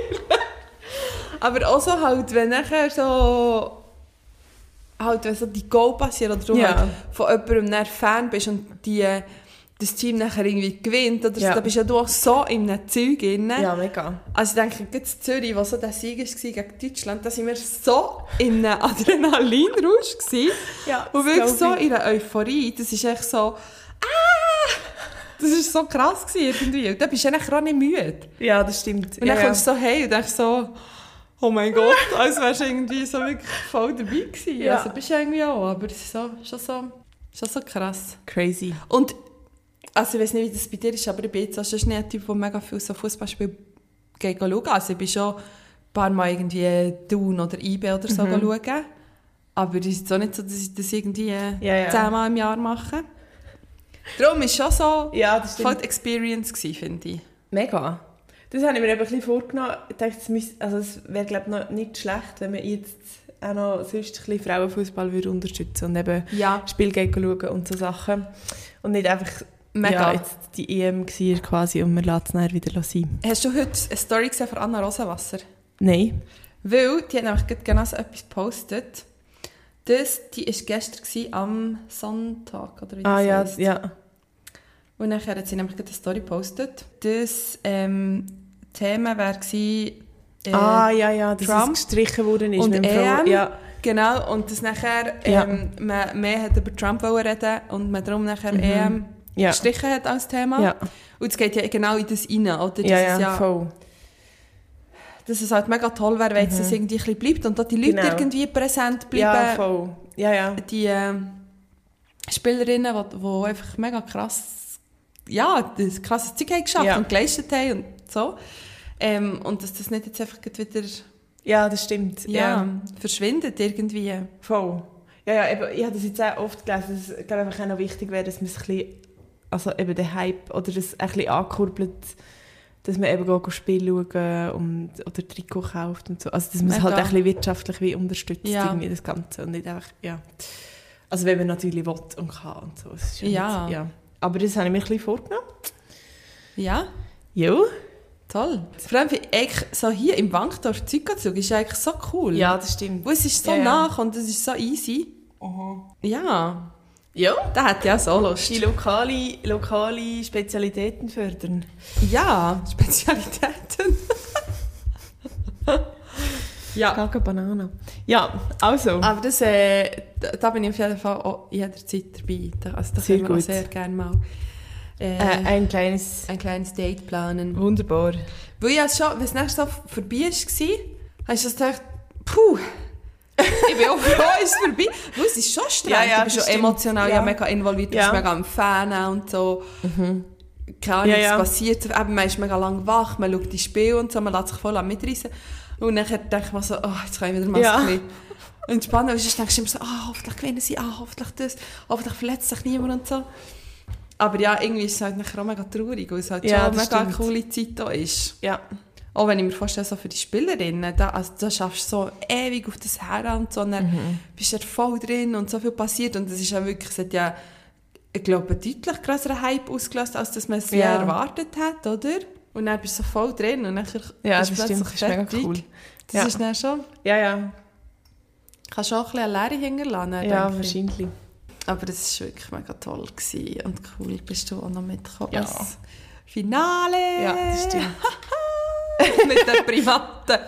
Aber auch so halt, wenn nachher so, halt wenn so die Goal passiert oder du halt von jemandem dann Fan bist und das Team nachher irgendwie gewinnt, oder so, da bist ja du auch so in einem Zeug drin. Ja, mega. Also ich denke, gerade in Zürich, wo so der Sieg war gegen Deutschland, da sind wir so in einem Adrenalinrausch gewesen. Ja, und wirklich so in einer Euphorie. Das ist echt so, das war so krass gewesen irgendwie. Und dann bist du eigentlich auch nicht müde. Ja, das stimmt. Und dann kommst du so hey und denkst so, oh mein Gott, als wärst du irgendwie so wirklich voll dabei gewesen. Ja. Also bist du irgendwie auch, aber es ist so, schon so krass. Crazy. Und also ich weiß nicht, wie das bei dir ist, aber ich bin jetzt auch schon ein Typ, der mega viel so Fußballspiele schauen. Also ich bin schon ein paar Mal irgendwie Thun oder IB oder so schauen. Aber es ist jetzt auch nicht so, dass ich das irgendwie 10-mal im Jahr mache. Darum war es schon so voll die Experience gewesen, finde ich. Mega. Das habe ich mir eben ein bisschen vorgenommen. Ich dachte, es wäre glaube ich noch nicht schlecht, wenn man jetzt auch noch sonst ein bisschen Frauenfußball würde unterstützen und eben Spiele schauen und so Sachen. Und nicht einfach jetzt die EM war quasi und wir lassen es dann wieder sein. Hast du heute eine Story gesehen von Anna Rosenwasser? Nein. Weil, die hat nämlich genau so etwas gepostet. Die war gestern am Sonntag, oder wie das heisst. Ja. Und nachher hat sie nämlich eine Story gepostet. Das Thema wäre dass Trump es gestrichen worden ist. und mit dem EM. Ja. Genau, und dass nachher man mehr hat über Trump reden und man darum nachher EM gestrichen hat als Thema. Ja. Und es geht ja genau in das rein, oder? Ja, voll. Dass es halt mega toll wäre, wenn es irgendwie ein bisschen bleibt und dass die Leute irgendwie präsent bleiben. Ja, voll. Ja. Die Spielerinnen, die einfach mega krass das krasse Zeug haben geschafft und geleistet haben und so. Und dass das nicht jetzt einfach wieder... Ja, das stimmt. Verschwindet irgendwie. Voll. Ja, eben, ich habe das jetzt auch oft gelesen, dass es einfach auch noch wichtig wäre, dass man es ein bisschen, also eben den Hype oder das ein bisschen ankurbelt, dass man eben geht Spiele schauen oder Trikot kauft und so. Also dass man es halt ein bisschen wirtschaftlich wie unterstützt, irgendwie das Ganze und nicht einfach, Also wenn man natürlich will und kann und so. Das ist nicht, aber das habe ich mir ein bisschen vorgenommen. Ja. Jo. Toll. Vor allem eigentlich so hier im Wankdorf Zeugenzug ist eigentlich so cool. Ja, das stimmt. Wo es ist so nach und es ist so easy. Ja. Ja. Da hätte ich auch so Lust. Die lokale Spezialitäten fördern. Ja, Spezialitäten. Ja. Kacke Banane. Ja, also. Aber das, da bin ich auf jeden Fall auch jederzeit dabei. Also das können wir auch sehr gerne mal ein kleines Date planen. Wunderbar. Weil ich schon, wenn es nächstes Mal vorbei war, habe ich gedacht, puh, ich bin auch froh, es ist vorbei. Weil es ist schon streng, du bist schon emotional mega involviert, du bist mega am Fan und so. Keine Ahnung, was passiert. Eben, man ist mega lang wach, man schaut die Spiele und so, man lässt sich voll mitreißen. Und dann denke ich mir so, jetzt kann ich wieder mal ein bisschen entspannen. Und dann denkst du immer so, hoffentlich gewinnen sie, hoffentlich das, hoffentlich verletzt sich niemand und so. Aber ja, irgendwie ist es halt nachher auch mega traurig, weil es halt schon mega eine coole Zeit da ist. Ja. Auch wenn ich mir vorstelle, so für die Spielerinnen, da schaffst du so ewig auf das her und so, und dann bist du ja voll drin und so viel passiert. Und das ist ja wirklich, es hat ja, ich glaube, einen deutlich grösseren Hype ausgelöst, als dass man es erwartet hat, oder? Und dann bist du so voll drin und dann bist du plötzlich das ist mega cool. Das ist dann schon... Ja. Kannst du auch ein bisschen eine Leere hinterlassen. Ja, wahrscheinlich. Aber es war wirklich mega toll gewesen. Und cool bist du auch noch mitgekommen. Ja. Als Finale! Ja, das stimmt. Mit den Privaten.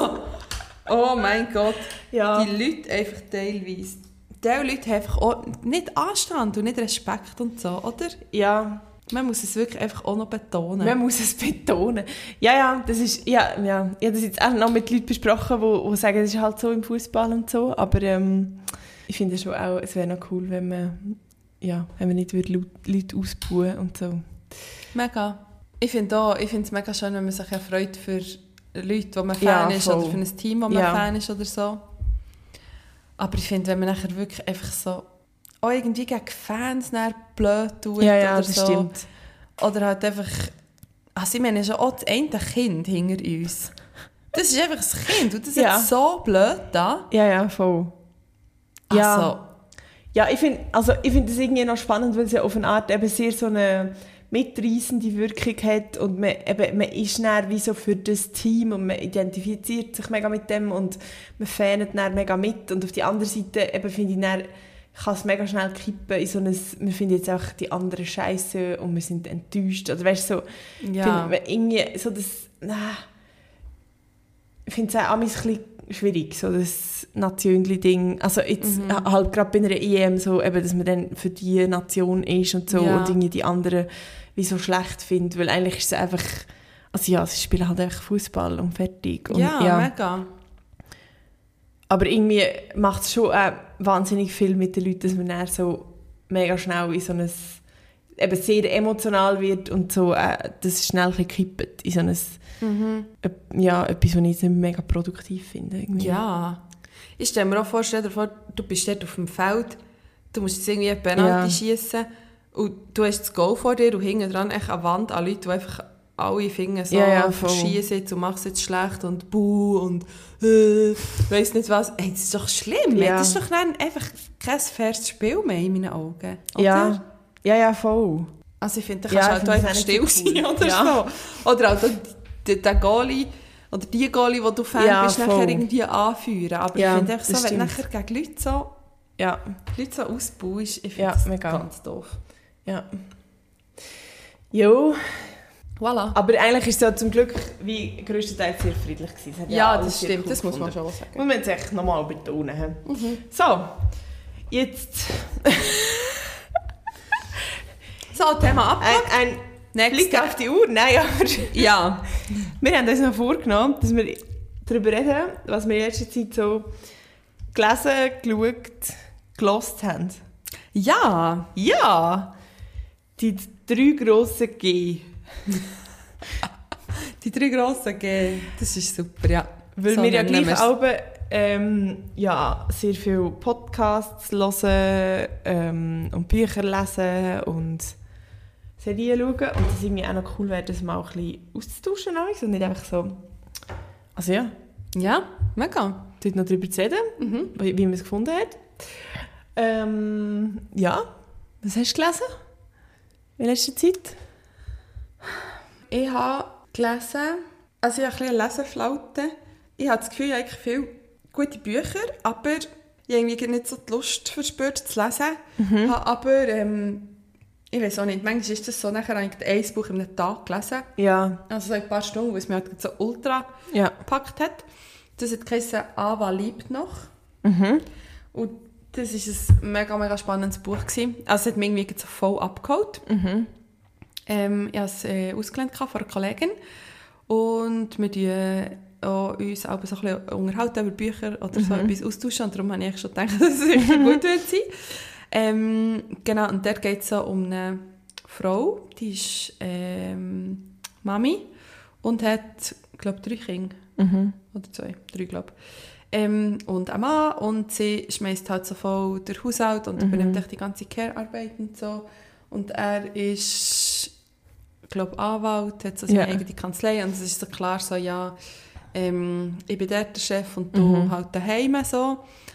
Oh mein Gott. Ja. Die Leute einfach teilweise. Die Leute haben einfach auch nicht Anstand und nicht Respekt und so, oder? Ja. Man muss es wirklich einfach auch noch betonen. Man muss es betonen. Ja, das ist... Ja. Ich habe das jetzt auch noch mit Leuten besprochen, die sagen, es ist halt so im Fußball und so. Aber ich finde schon auch, es wäre noch cool, wenn man nicht Leute ausbuhen und so. Mega. Ich finde es mega schön, wenn man sich freut für Leute, die man Fan ist, oder für ein Team, das man Fan ist oder so. Aber ich finde, wenn man nachher wirklich einfach so auch irgendwie gegen Fans blöd tut oder das so. Stimmt. Oder halt einfach... Also ich meine, schon auch das eine Kind hinter uns. Das ist einfach ein Kind und das ist so blöd da. Ja, voll. Also. Ja, ich finde das irgendwie noch spannend, weil es ja auf eine Art eben sehr so eine mitreissende Wirkung hat und man ist dann wie so für das Team und man identifiziert sich mega mit dem und man fanet dann mega mit. Und auf die andere Seite eben finde ich dann, kann es mega schnell kippen in so ein, wir finden jetzt auch die anderen Scheiße und wir sind enttäuscht. Oder weißt du, so, irgendwie so das, ich finde es auch ein bisschen schwierig, so das Nationli-Ding. Also jetzt halt gerade bei einer EM so, eben, dass man dann für die Nation ist und so und irgendwie die anderen wie so schlecht findet, weil eigentlich ist es einfach, also sie spielen halt einfach Fußball und fertig. Und, mega. Aber irgendwie macht es schon wahnsinnig viel mit den Leuten, dass man dann so mega schnell in so ein, eben sehr emotional wird und so, dass es schnell ein bisschen kippt in so ein, etwas, was ich jetzt nicht mega produktiv finde. Irgendwie. Ja. Ich stelle mir auch vor, du bist dort auf dem Feld, du musst jetzt irgendwie eine Penalty schiessen und du hast das Goal vor dir und hinten dran echt eine Wand an Leute, die einfach alle Finger so verschießen und machst jetzt schlecht und buh und weiss nicht was. Hey, das ist doch schlimm. Ja. Das ist doch dann einfach kein faires Spiel mehr in meinen Augen. Oder? Ja, voll. Also ich finde, da kannst du halt einfach still sein oder so. Oder auch der Goalie oder die Goalie, die du Fan bist, nachher irgendwie anführen. Aber ich finde einfach so, wenn du nachher gegen Leute so ausbaust, ich finde das ganz doof. Ja. Jo. Voilà. Aber eigentlich ist es ja zum Glück wie grösstenteils sehr friedlich gewesen. Ja, das stimmt, das muss man schon sagen. Muss man jetzt echt nochmal betonen. So, jetzt... So, Thema ab. Ein Blick auf die Uhr. Nein, aber... Ja. Wir haben uns noch vorgenommen, dass wir darüber reden, was wir in letzter Zeit so gelesen, geschaut, gehört haben. Ja. Ja. Die 3 grossen G. Die 3 grossen G, das ist super, ja. Weil so wir ja nennen gleich wir's. auch sehr viele Podcasts hören und Bücher lesen und Serien schauen. Und das irgendwie auch noch cool wäre, das mal ein bisschen auszutauschen und nicht einfach so... Also ja, Ja, mega. dort noch darüber zu reden, wie man es gefunden hat. Ja, was hast du gelesen in letzter Zeit? Ich habe gelesen, also ich habe ein bisschen eine Leseflaute. Ich habe das Gefühl, ich habe eigentlich viele gute Bücher, aber ich habe irgendwie nicht so die Lust verspürt zu lesen. Habe aber, ich weiß auch nicht, manchmal ist das so, nachher habe ich ein Buch in einem Tag gelesen. Ja. Also so ein paar Stunden, weil es mir halt so ultra gepackt hat. Das hat geheißen «Ava liebt noch». Und das war ein mega, mega spannendes Buch gewesen. Also es hat mich irgendwie so voll abgeholt. Ich habe es ausgelernt von einer Kollegin. Und wir auch uns auch so ein bisschen unterhalten über Bücher oder so etwas austauschen. Und darum habe ich schon gedacht, dass es sicher gut wird sein. Genau, und dort geht es so um eine Frau, die ist Mami und hat, glaube ich, 3 Kinder. Oder 2, 3, glaube ich. Und ein Mann, und sie schmeißt halt so voll den Haushalt und übernimmt echt die ganze Care-Arbeit und so. Und er ist, glaube ich, Anwalt, hat so seine eigene Kanzlei und es ist so klar so, ja, ich bin dort der Chef und du halt daheim so.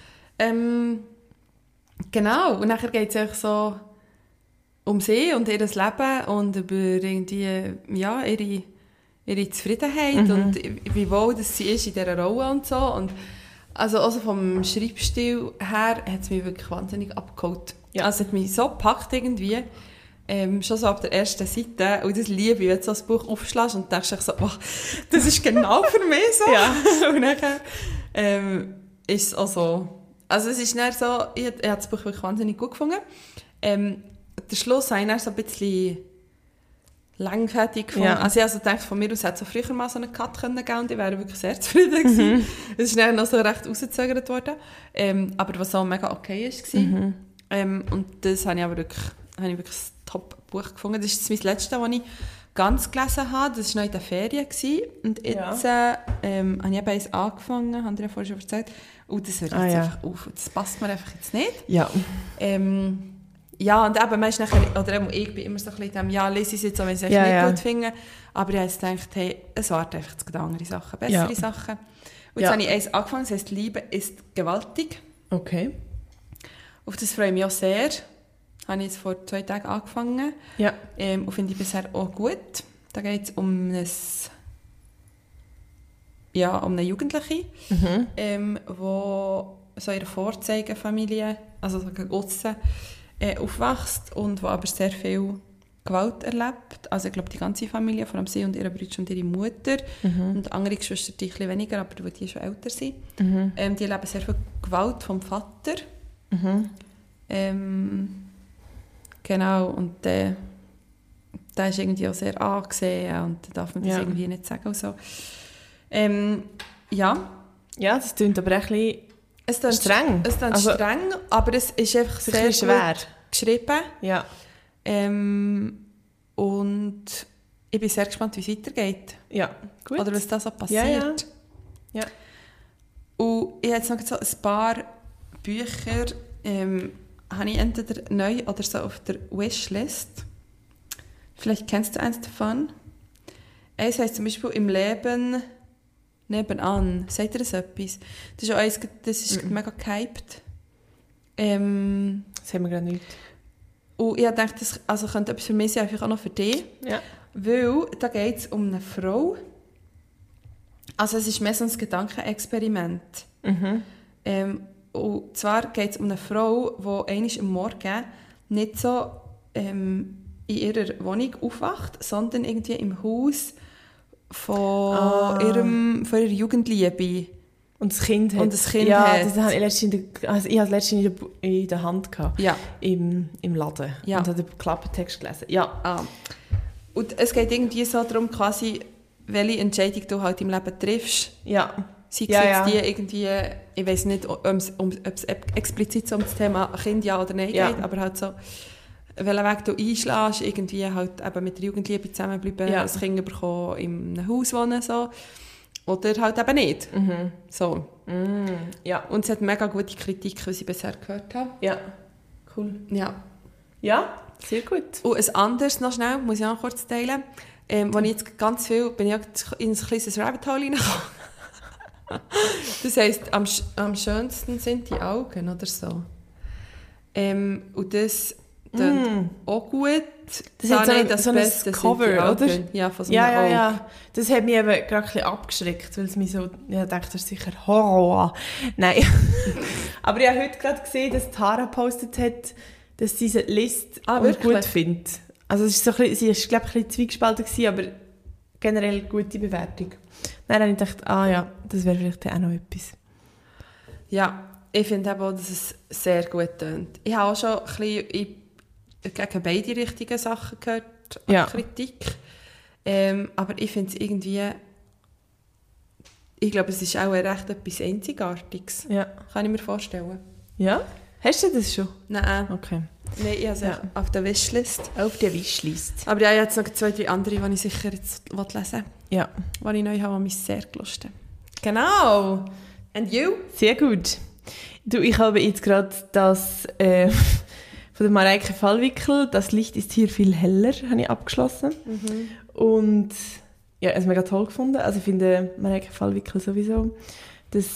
Genau, und nachher geht es einfach so um sie und ihr Leben und über irgendwie, ja, ihre Zufriedenheit und wie wohl dass sie ist in dieser Rolle und so. Und also auch so vom Schreibstil her hat es mich wirklich wahnsinnig abgeholt. Ja. Also es hat mich so gepackt irgendwie, schon so ab der ersten Seite. Und das liebe ich, wenn du so ein Buch aufschlägst und denkst so, oh, das ist genau für mich so. Ja. Und dann ist es auch so. Also es ist dann so, ich habe das Buch wirklich wahnsinnig gut gefunden. Der Schluss habe ich dann so ein bisschen langfertig gefunden. Ja. Also ich also dachte, von mir aus hätte es so früher mal so einen Cut können geben und ich wäre wirklich sehr zufrieden gewesen. Es ist dann noch so recht rausgezögert worden. Aber was auch mega okay war. Und das habe ich aber wirklich, ein Top-Buch gefunden. Das ist mein letztes, das ich ganz gelesen habe. Das war noch in den Ferien. Und jetzt habe ich eben eins angefangen, habe ich ja vorher schon erzählt. Und das hört jetzt einfach auf. Das passt mir einfach jetzt nicht. Ja. Ja, und eben, man ist nachher, oder ich bin immer so ein bisschen in dem, lese ich es jetzt auch, wenn ich es nicht gut finde. Aber ich habe jetzt gedacht, hey, es warten einfach andere Sachen, bessere Sachen. Und jetzt habe ich eins angefangen, das heisst «Liebe ist gewaltig». Okay. Auf das freue ich mich auch sehr. Habe ich jetzt vor 2 Tagen angefangen. Ja. Und finde ich bisher auch gut. Da geht es um eine Jugendliche, wo so in einer Vorzeigefamilie, also so gegen aussen, aufwächst und wo aber sehr viel Gewalt erlebt. Also ich glaube, die ganze Familie, vor allem sie und ihre Brüder und ihre Mutter und andere Geschwister die ein bisschen weniger, aber die schon älter sind. Die erleben sehr viel Gewalt vom Vater. Genau, und der ist irgendwie auch sehr angesehen und da darf man das irgendwie nicht sagen. Und so. Ja, das klingt aber ein bisschen streng. Es klingt streng, aber es ist einfach sehr schwer geschrieben. Ja. Und ich bin sehr gespannt, wie es weitergeht. Ja, gut. Oder was da so passiert. Ja. Und ich habe jetzt noch so ein paar Bücher, habe ich entweder neu oder so auf der Wishlist. Vielleicht kennst du eins davon. Eins heisst zum Beispiel «Im Leben nebenan». Sagt ihr das etwas? Das ist auch eins, das ist mega gehypt. Das haben wir gerade nicht. Und ich dachte, das könnte etwas für mich sein, einfach auch noch für dich. Ja. Weil da geht es um eine Frau. Also es ist mehr so ein Gedankenexperiment. Und zwar geht es um eine Frau, die einmal am Morgen nicht so in ihrer Wohnung aufwacht, sondern irgendwie im Haus von ihrer Jugendliebe. Und das Kind hat. Das habe ich letztens in der Hand gehabt. Ja. Im Laden. Ja. Und habe den Klappentext gelesen. Ja. Und es geht irgendwie so darum, quasi, welche Entscheidung du halt im Leben triffst. Ja. Sei es jetzt die irgendwie, ich weiss nicht, ob es explizit so um das Thema Kind ja oder nein geht, aber halt so, welchen Weg du einschlägst, irgendwie halt eben mit der Jugendliebe zusammenbleiben, Ja. ein Kind bekommen, in einem Haus wohnen, so. Oder halt eben nicht. So. Ja. Und es hat mega gute Kritik, die ich bisher gehört habe. Ja. Cool. Ja. Ja, sehr gut. Und ein anderes noch schnell, muss ich auch noch kurz teilen, wo ich jetzt ganz viel, bin ich auch in ein kleines Rabbit Hole reingekommen. Das heisst, am schönsten sind die Augen oder so. Und das klingt auch gut. Das hat so ein Beste Cover, sind die Augen. oder? Ja, von so einem Ja, Auge. ja. Das hat mich eben gerade ein bisschen abgeschreckt, weil es mich so, ich dachte, das ist sicher Horror. Nein. Aber ich habe heute gerade gesehen, dass Tara gepostet hat, dass sie sie liest und wirklich? gut findet. Also es ist so ein bisschen, sie war, glaube ich, ein bisschen zwiegespalten gewesen, aber generell gute Bewertung. Dann habe ich gedacht, ja, das wäre vielleicht auch noch etwas. Ja, ich finde eben auch, dass es sehr gut tönt. Ich habe auch schon ein bisschen gegen beide richtigen Sachen gehört, Ja. Kritik. Aber ich finde es irgendwie, ich glaube, es ist auch recht etwas Einzigartiges. Ja. Kann ich mir vorstellen. Ja? Hast du das schon? Nein, Okay. nein, ich habe es Ja. auf der Wishlist. Auf der Wishlist. Aber ja, ich habe jetzt noch 2, 3 andere, die ich sicher jetzt lesen will, Ja. die ich neu habe, die mich sehr gelustet. Genau. And you? Sehr gut. Du, ich habe jetzt gerade das von der Mareike Fallwickel, «Das Licht ist hier viel heller», habe ich abgeschlossen. Und ja, es mega toll gefunden. Also ich finde Mareike Fallwickel sowieso. Das,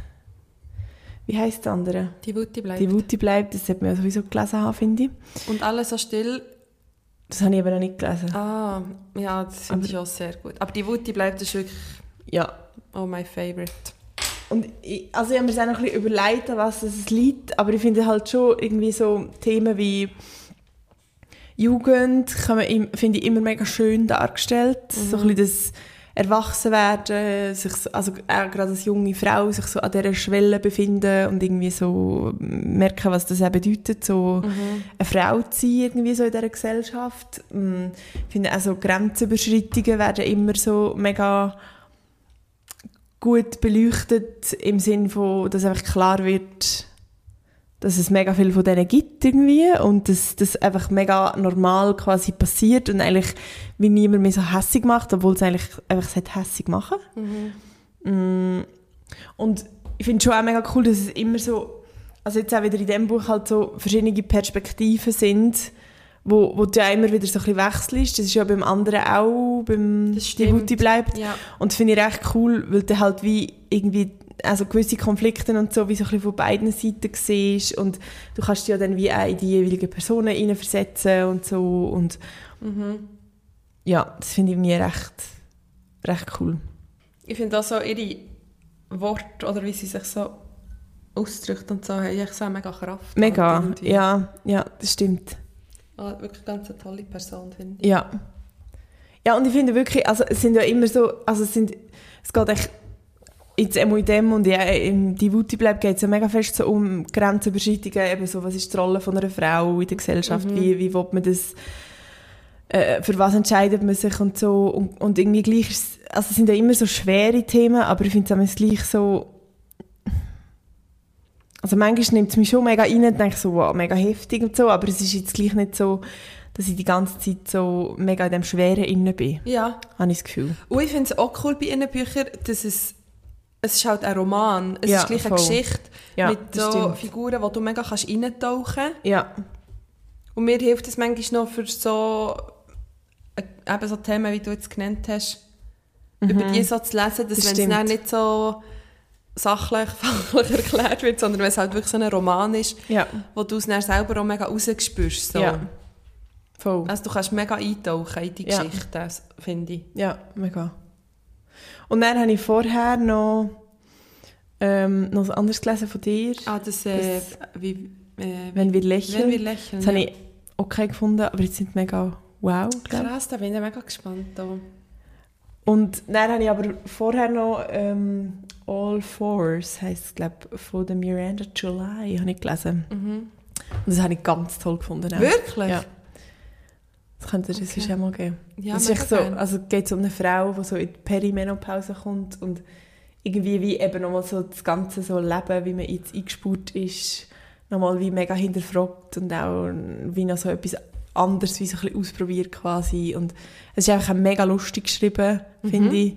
wie heisst das andere? Die Wutti bleibt. «Die Wutti bleibt», das sollte man ja sowieso gelesen haben, finde ich. Und alles so still. Das habe ich aber noch nicht gelesen. Ah, ja, das finde ich auch sehr gut. Aber die Wutti bleibt ist wirklich Ja. my favorite. Und ich habe mir auch noch ein bisschen überlegt, an was es liegt, aber ich finde halt schon irgendwie so Themen wie Jugend finde ich immer mega schön dargestellt. So ein bisschen das Erwachsenwerden, sich so, also auch gerade als junge Frau sich so an dieser Schwelle befinden und irgendwie so merken, was das auch bedeutet, so eine Frau zu sein irgendwie so in dieser Gesellschaft. Ich finde auch so Grenzüberschreitungen werden immer so mega gut beleuchtet, im Sinne von, dass einfach klar wird, dass es mega viel von denen gibt irgendwie und dass das einfach mega normal quasi passiert und eigentlich wie niemand mehr so hässig macht, obwohl es eigentlich einfach hässig machen. Und ich finde schon auch mega cool, dass es immer so, also jetzt auch wieder in diesem Buch halt so verschiedene Perspektiven sind, wo du ja immer wieder so ein bisschen wechselst. Das ist ja beim anderen auch, beim «Die Wutti bleibt». Ja. Und das finde ich recht cool, weil du halt wie irgendwie also gewisse Konflikte und so wie so ein bisschen von beiden Seiten siehst und du kannst dich ja dann wie auch in die jeweiligen Personen hineinversetzen und so und ja, das finde ich mir recht cool. Ich finde auch so ihre Worte oder wie sie sich so ausdrückt und so, haben echt so eine mega Kraft. Mega, irgendwie. ja, das stimmt. Wirklich ganz eine tolle Person, finde ich. Ja. Ja, und ich finde wirklich, also es sind ja immer so, also es geht echt jetzt in dem und ja, in «Die Wutti bleibt» geht es ja mega fest so um Grenzüberschreitungen, eben so, was ist die Rolle von einer Frau in der Gesellschaft, wie will man das, für was entscheidet man sich und so und irgendwie gleich ist also es sind ja immer so schwere Themen, aber ich finde es gleich so, also manchmal nimmt es mich schon mega rein und denke so, wow, mega heftig und so, aber es ist jetzt gleich nicht so, dass ich die ganze Zeit so mega in dem Schweren inne bin. Ja. Habe ich das Gefühl. Und ich finde es auch cool bei ihren Büchern, dass es ist halt ein Roman. Es ist gleich eine voll. Geschichte Ja, mit das so stimmt. Figuren, wo du mega kannst reintauchen kannst. Ja. Und mir hilft es manchmal noch für so, eben so Themen, wie du jetzt genannt hast, über die so zu lesen, dass Das wenn es stimmt. dann nicht so sachlich, fachlich erklärt wird, sondern wenn es halt wirklich so ein Roman ist, Ja. wo du es dann selber auch mega rausspürst. So. Ja. Voll. Also du kannst mega eintauchen in die Ja. Geschichte, finde ich. Ja, mega. Und dann habe ich vorher noch was anderes gelesen von dir. Das, «Wenn wir lächeln». Wenn wir lächeln, Das habe ich okay gefunden, aber jetzt sind mega wow. glaub ich. Krass, da bin ich mega gespannt. Da. Und dann habe ich aber vorher noch «All Fours», heisst es, glaube ich, von der Miranda July, habe ich gelesen. Und das habe ich ganz toll gefunden. Auch. Wirklich? Ja. Das könnte es sonst auch mal geben. Ja, Es ist echt so, also geht es um eine Frau, die so in die Perimenopause kommt und irgendwie wie eben nochmal so das ganze so Leben, wie man jetzt eingespurt ist, nochmal wie mega hinterfragt und auch wie noch so etwas anders wie so ein bisschen ausprobiert quasi. Und es ist einfach mega lustig geschrieben, finde ich.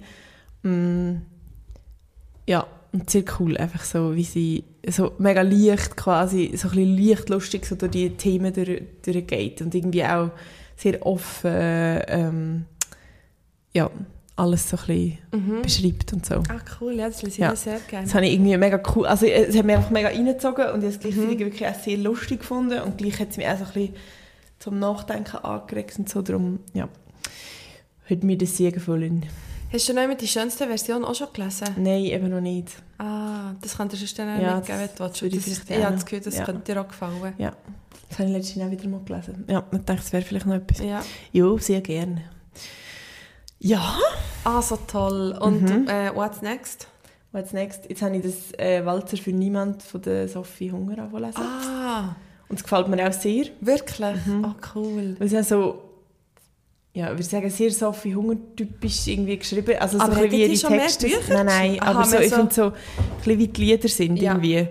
Ja, und sehr cool, einfach so, wie sie so mega leicht quasi, so ein bisschen leicht lustig so durch die Themen durchgeht und irgendwie auch sehr offen, ja, alles so ein bisschen beschreibt und so. Ah, cool, ja, das lese ich sehr gerne. Das habe ich irgendwie mega cool, also es hat mich einfach mega reingezogen und ich habe es gleichzeitig wirklich auch sehr lustig gefunden und gleich hat es mich auch so ein bisschen zum Nachdenken angeregt und so, darum, ja, hat mir das sehr gefallen. Hast du noch einmal die schönste Version auch schon gelesen? Nein, eben noch nicht. Ah, das könnte dir dann Ja, nicht geben, das wenn du willst. Ich habe das Gefühl, das könnte dir auch gefallen. Ja, das habe ich letztens auch wieder mal gelesen. Ja, ich dachte, das wäre vielleicht noch etwas. Ja. Ja, sehr gerne. Ja. Ah, so toll. Und what's next? What's next? Jetzt habe ich das «Walzer für niemand» von der Sophie Hunger angelesen. Ah. Und es gefällt mir auch sehr. Wirklich? Ah, cool. Weil es ja so, ja, ich würde sagen, sehr Sophie Hunger-typisch irgendwie geschrieben. Also aber so ein bisschen wie ihre schon mehr Texte. Bücher? Nein, Aha, aber so, ich finde so ein bisschen wie die Lieder sind irgendwie.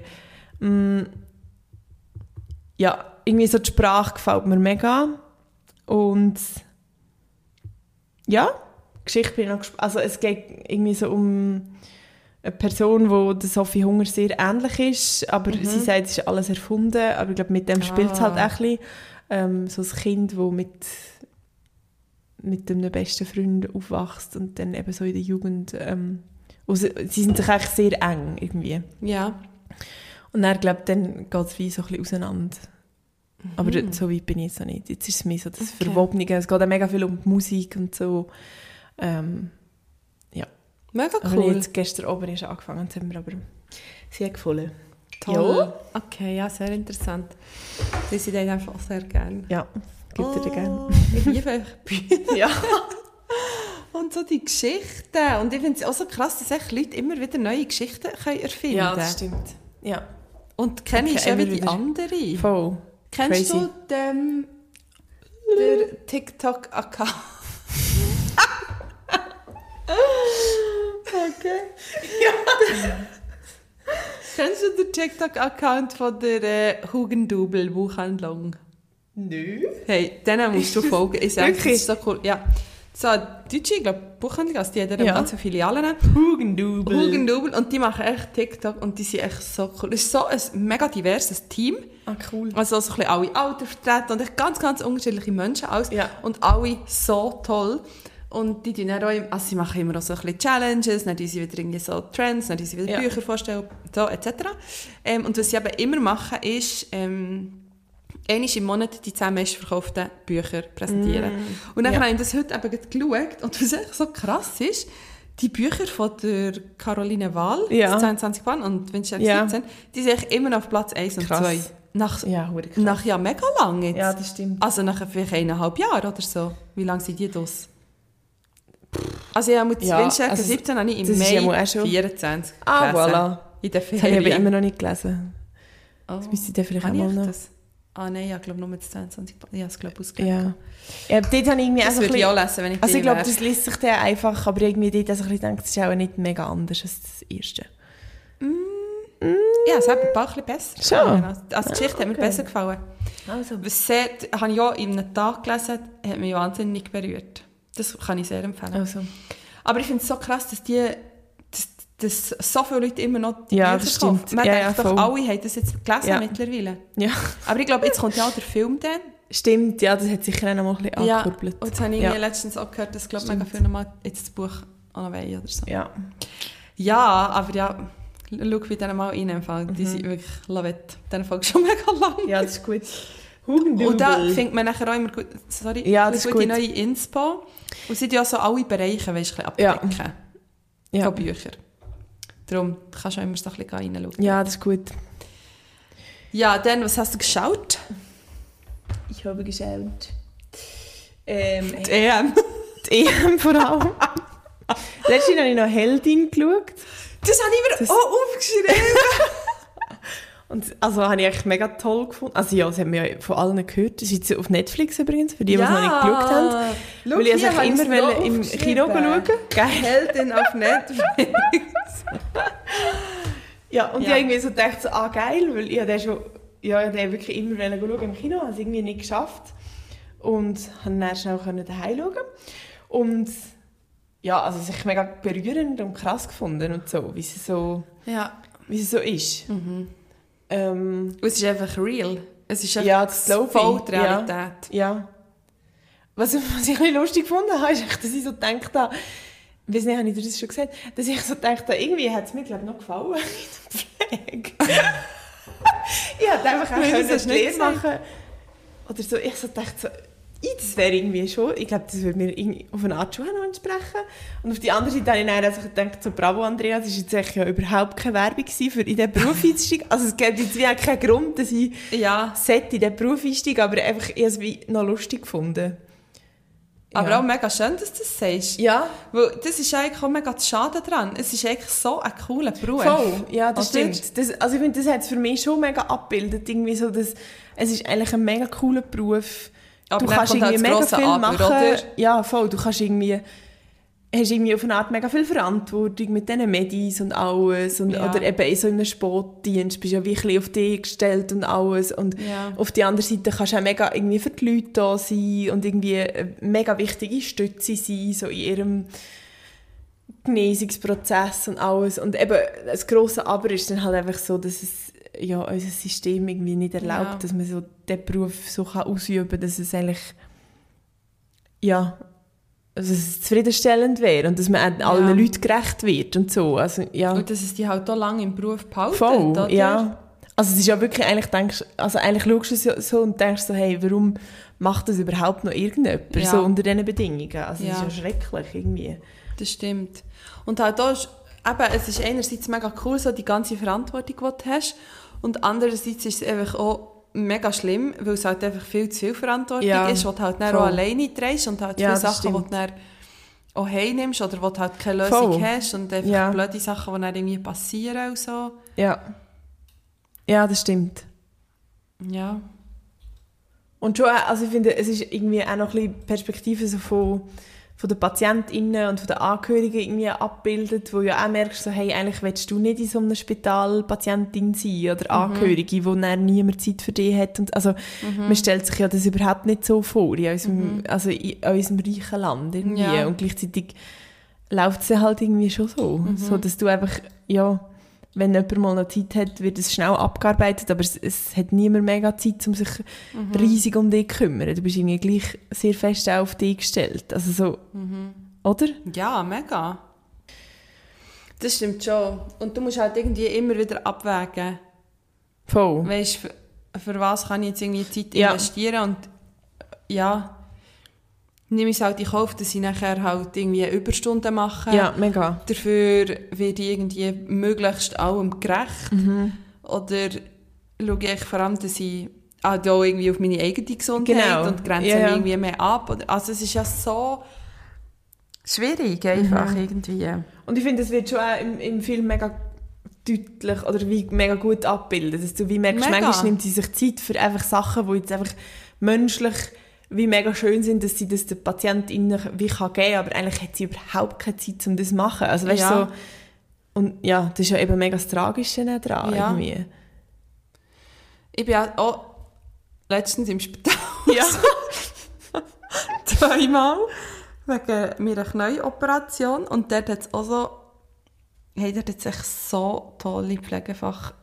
Ja, irgendwie so die Sprache gefällt mir mega. Und ja, die Geschichte bin ich noch gespannt. Also es geht irgendwie so um eine Person, die der Sophie Hunger sehr ähnlich ist, aber sie sagt, es ist alles erfunden, aber ich glaube, mit dem spielt es halt auch ein bisschen. So ein Kind, das mit einem besten Freund aufwächst und dann eben so in der Jugend, sie sind sich eigentlich sehr eng irgendwie. Ja. Und dann, glaube ich, dann geht es wie so ein bisschen auseinander. Aber so weit bin ich jetzt noch nicht. Jetzt ist es mehr so das Verwobene. Es geht auch mega viel um die Musik und so. Ja. Mega cool. Aber jetzt gestern oben erst angefangen, das haben wir aber sehr gefallen. Toll. Ja. Okay, ja, sehr interessant. Das sind einfach sehr gerne. Ja, gibt dir gerne. Ich liebe einfach Bücher. Ja. Und so die Geschichten. Und ich finde es auch so krass, dass echt Leute immer wieder neue Geschichten erfinden können. Ja, das stimmt. Ja. Und kennst du ja wie die andere. Voll. Kennst Crazy. du den TikTok-Account? Okay. Ja. Kennst du den TikTok-Account von der Hugendubel Buchhandlung? Nö. Hey, denen musst du folgen. Ich sage, das ist so cool. Ja. So, Deutsche, ich glaube, Buchhandlung, also die haben ganz viele Filialen. Hugendubel. Und die machen echt TikTok und die sind echt so cool. Es ist so ein mega diverses Team. Ah, cool. Also so ein bisschen alle Alter vertreten und echt ganz, ganz unterschiedliche Menschen aus. Ja. Und alle so toll. Und die tun auch, also sie machen immer auch so ein bisschen Challenges, dann tun sie wieder irgendwie so Trends, dann tun sie wieder Bücher vorstellen, so etc. Und was sie eben immer machen, ist einmal im Monat die 10 meistverkauften Bücher präsentieren. Und dann habe ich das heute eben geschaut und was echt so krass ist, die Bücher von der Caroline Wahl, 22 Bahn und Vincent 17, die sind echt immer auf Platz 1 und 2. Nach mega lang jetzt. Ja, das stimmt. Also nach vielleicht 1,5 Jahren oder so. Wie lange sind die das? Also ich habe mit Windstärke 17 habe ich im Mai 24 Ah, voilà. In der Das habe ich aber immer noch nicht gelesen. Oh. Das müsste ich dann vielleicht auch mal noch. Ah nein, ich glaube nur mit 22. Ich habe es glaube ausgelegt. Ja, dort habe ich irgendwie das würde ich auch lesen, wenn ich also ich glaube, das liest sich dann einfach, aber irgendwie dort also ich denke, das ist auch nicht mega anders als das erste. Ja, es hat mir ein bisschen besser gefallen. Also die Geschichte hat mir besser gefallen. Also. Sehr, habe ich auch in einem Tag gelesen, hat mich wahnsinnig berührt. Das kann ich sehr empfehlen. Also. Aber ich finde es so krass, dass so viele Leute immer noch die Bücher kaufen. Man denkt doch, voll. alle haben das jetzt gelesen mittlerweile. Ja. Aber ich glaube, jetzt kommt ja auch der Film dann. Stimmt, ja, das hat sicher auch noch mal ein bisschen angekurbelt. Und jetzt habe ich letztens auch gehört, dass glaube mega viele nochmal jetzt das Buch auch noch wollen oder so. Ja. Ja, aber ja, schau bei denen mal rein. Die sind wirklich lavett. Denen folgt schon mega lang. Ja, das ist gut. Und da findet man nachher auch immer gut, das ist gut. Die neue Inspo. Und sie ja so alle Bereiche weißt, abdecken von Büchern. Darum kannst du auch immer so ein bisschen reinschauen. Ja, das ist gut. Ja, dann, was hast du geschaut? Ich habe geschaut. Die EM. Die EM vor allem. Letztens habe ich noch Heldin geschaut. Das habe ich mir auch aufgeschrieben. Und also habe ich eigentlich mega toll gefunden. Also ja, das haben wir ja von allen gehört. Das ist jetzt auf Netflix übrigens, für die, die es noch nicht geschaut haben. Schau, weil ich es immer im Kino schauen. Geil. Heldin auf Netflix. Ja, und ich habe irgendwie so gedacht, so, geil, weil ich habe den wirklich immer schauen im Kino, habe es irgendwie nicht geschafft. und konnte dann schnell daheim schauen. Und ja, also es ist mega berührend und krass gefunden und so, wie sie so ist. Mhm. Und es ist einfach real. Es ist einfach voll die Realität. Ja. Was ich ein bisschen lustig gefunden habe, ist, dass ich so gedacht habe, ich weiß nicht, habe ich dir das schon gesagt, dass ich so gedacht habe, irgendwie hat es mir, glaube ich, noch gefallen in der Pflege. Ich hätte einfach auch eine Lehre machen. Oder so, ich so dachte so, das wäre irgendwie schon, ich glaube, das würde mir auf eine Art schon noch entsprechen. Und auf die andere Seite habe ich dann also gedacht, so, bravo Andrea, das war jetzt eigentlich ja überhaupt keine Werbung für in diesen Beruf einzusteigen. Also es gibt jetzt wie auch keinen Grund, dass ich in diesen Beruf einsteige, aber einfach, ich habe es wie noch lustig gefunden. Aber auch mega schön, dass du das sagst. Ja. Weil das ist eigentlich auch mega schade dran. Es ist eigentlich so ein cooler Beruf. Voll, ja, das stimmt. Also ich finde, das hat es für mich schon mega abgebildet. Irgendwie so, dass es ist eigentlich ein mega cooler Beruf. Aber du kannst irgendwie mega viel machen. Oder? Ja, voll. Du kannst hast irgendwie auf eine Art mega viel Verantwortung mit diesen Medis und alles. Und, oder eben so in einem Sportdienst bist du ja wirklich auf dich gestellt und alles. Und auf der anderen Seite kannst du auch mega irgendwie für die Leute da sein und irgendwie eine mega wichtige Stütze sein, so in ihrem Genesungsprozess und alles. Und eben das grosse Aber ist dann halt einfach so, dass es unser System irgendwie nicht erlaubt, dass man so diesen Beruf so ausüben kann, dass es eigentlich also dass es zufriedenstellend wäre und dass man allen Leuten gerecht wird und so. Also, und dass es die halt auch lange im Beruf behalten. Voll, oder? ja. Also es ist ja wirklich, eigentlich schaust du es so und denkst so, hey, warum macht das überhaupt noch irgendjemand so unter diesen Bedingungen? Also es ist ja schrecklich irgendwie. Das stimmt. Und halt auch, es ist einerseits mega cool, so die ganze Verantwortung, die du hast, und andererseits ist es einfach auch mega schlimm, weil es halt einfach viel zu viel Verantwortung ist, die du halt dann auch alleine trägst und halt viele Sachen, die du dann auch heimnimmst oder wo du halt keine Lösung hast und einfach blöde Sachen, die dann irgendwie passieren und so. Ja, das stimmt. Ja. Und schon, also ich finde, es ist irgendwie auch noch ein bisschen Perspektive so von den PatientInnen und von den Angehörigen irgendwie abbildet, wo ja auch merkst, so, hey, eigentlich willst du nicht in so einem Spital Patientin sein oder Angehörige, wo dann niemand Zeit für dich hat. Und, also man stellt sich ja das überhaupt nicht so vor in unserem, also in unserem reichen Land irgendwie. Ja. Und gleichzeitig läuft es halt irgendwie schon so. So, dass du einfach, wenn jemand mal noch Zeit hat, wird es schnell abgearbeitet, aber es hat niemand mega Zeit, um sich riesig um dich zu kümmern. Du bist irgendwie gleich sehr fest auf dich gestellt. Also so, oder? Ja, mega. Das stimmt schon. Und du musst halt irgendwie immer wieder abwägen. Voll. Weißt du, für was kann ich jetzt irgendwie Zeit investieren? Und nehme ich es halt in Kauf, dass ich nachher halt irgendwie Überstunden mache. Ja, mega. Dafür werde ich irgendwie möglichst allem gerecht. Oder schaue ich vor allem, dass ich auch irgendwie auf meine eigene Gesundheit und grenze mich irgendwie mehr ab. Also es ist ja so schwierig einfach irgendwie. Und ich finde, es wird schon auch im Film mega deutlich oder wie mega gut abbildet. Dass du wie merkst, manchmal nimmt sie sich Zeit für einfach Sachen, die jetzt einfach menschlich wie mega schön sind, dass sie das den PatientInnen wie geben kann, aber eigentlich hat sie überhaupt keine Zeit, um das zu machen. Also weißt so, und das ist ja eben mega das Tragische daran irgendwie. Ich bin ja auch letztens im Spital. Ja. 2-mal wegen meiner Knäuoperation und dort hat es auch so, dort hat es echt so tolle Pflegefachfrauen.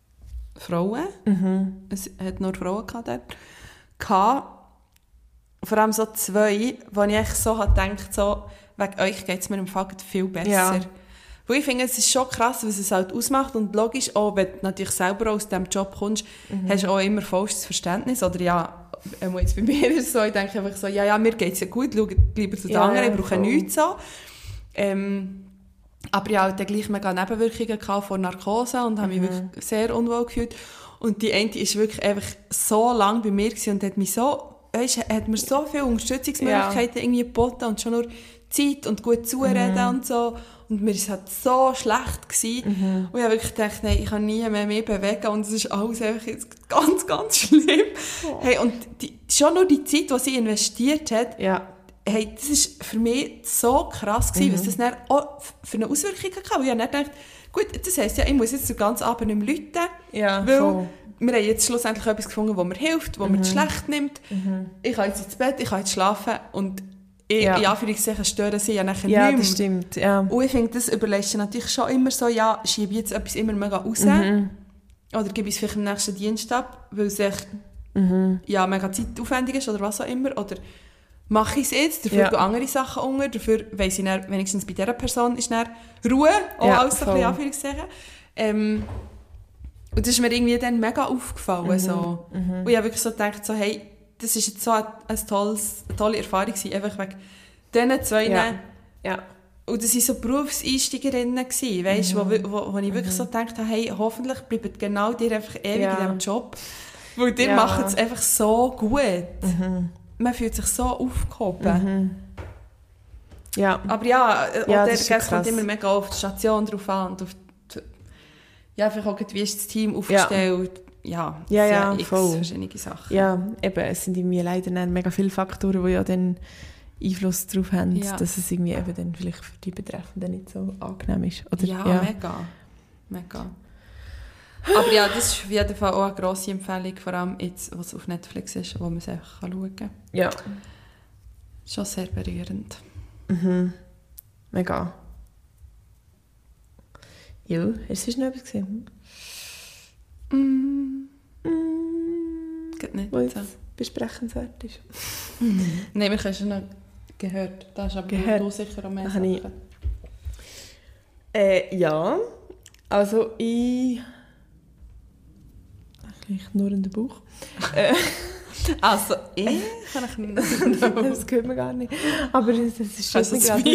Es hat nur Frauen dort. Vor allem so 2, wo ich echt so gedacht so, wegen euch geht es mir im Fall viel besser. Ja. Weil ich finde, es ist schon krass, was es halt ausmacht und logisch, auch wenn du natürlich selber aus diesem Job kommst, hast du auch immer vollstes Verständnis. Oder jetzt bei mir ist es so, ich denke einfach so, mir geht es ja gut, schau lieber zu den anderen, ich brauche nichts so. Aber ich hatte gleich mega Nebenwirkungen von Narkose und habe mich wirklich sehr unwohl gefühlt. Und die eine ist wirklich einfach so lange bei mir gewesen und hat mich so, hat mir so viele Unterstützungsmöglichkeiten irgendwie geboten und schon nur Zeit und gut zureden und so. Und mir war es halt so schlecht gewesen. Und ich habe wirklich gedacht, nein, ich kann nie mehr bewegen und es ist alles einfach jetzt ganz, ganz schlimm. Oh. Hey, und schon nur die Zeit, die sie investiert hat, hey, das war für mich so krass gewesen, was das dann auch für eine Auswirkung hatte. Und ich habe dann gedacht, gut, das heisst ja, ich muss jetzt den ganzen Abend nicht mehr läuten. Ja, weil voll. wir haben jetzt schlussendlich etwas gefunden, das mir hilft, das mir das schlecht nimmt. Ich kann jetzt ins Bett, ich kann jetzt schlafen und in Anführungszeichen stören sie ja nachher Ja, nicht das mehr. stimmt, ja. Und ich finde, das überlegst du natürlich schon immer so, ja, schiebe ich jetzt etwas immer mega raus oder gebe ich es vielleicht im nächsten Dienst ab, weil es echt ja, mega zeitaufwendig ist oder was auch immer, oder mache ich es jetzt, dafür gehen andere Sachen unter, dafür weiss ich dann, wenigstens bei dieser Person ist dann Ruhe, auch alles so ein bisschen Anführungszeichen. Und das ist mir irgendwie dann mega aufgefallen. So. Und ich habe wirklich so gedacht, so, hey, das ist jetzt so eine tolle Erfahrung gewesen, einfach wegen diesen zwei. Ja. Und das waren so Berufseinsteigerinnen, weißt, wo ich wirklich so gedacht habe, hey, hoffentlich bleibt genau dir einfach ewig in diesem Job. Weil die machen es einfach so gut. Man fühlt sich so aufgehoben. Ja. Aber ja, das der kommt immer mega auf die Station drauf an und auf die, ja, vielleicht auch, wie ist das Team aufgestellt. Ja, voll. verschiedene Sachen. Ja, eben, es sind irgendwie leider dann mega viele Faktoren, die ja dann Einfluss darauf haben, dass es irgendwie eben dann vielleicht für die Betreffenden nicht so angenehm ist. Oder, mega. Aber ja, das ist auf jeden Fall auch eine grosse Empfehlung, vor allem jetzt, was auf Netflix ist, wo man es einfach schauen kann. Ja. Schon sehr berührend. Mega. Ja, hast du noch etwas gesehen? Geht nicht. Was besprechenswert ist. Nein, wir haben schon noch gehört. Da ist aber du sicher auch mehr Sachen. Ja, also ich nur in den Bauch. Also ich kann ich nicht. Das hört man gar nicht. Aber das ist schon nicht gerade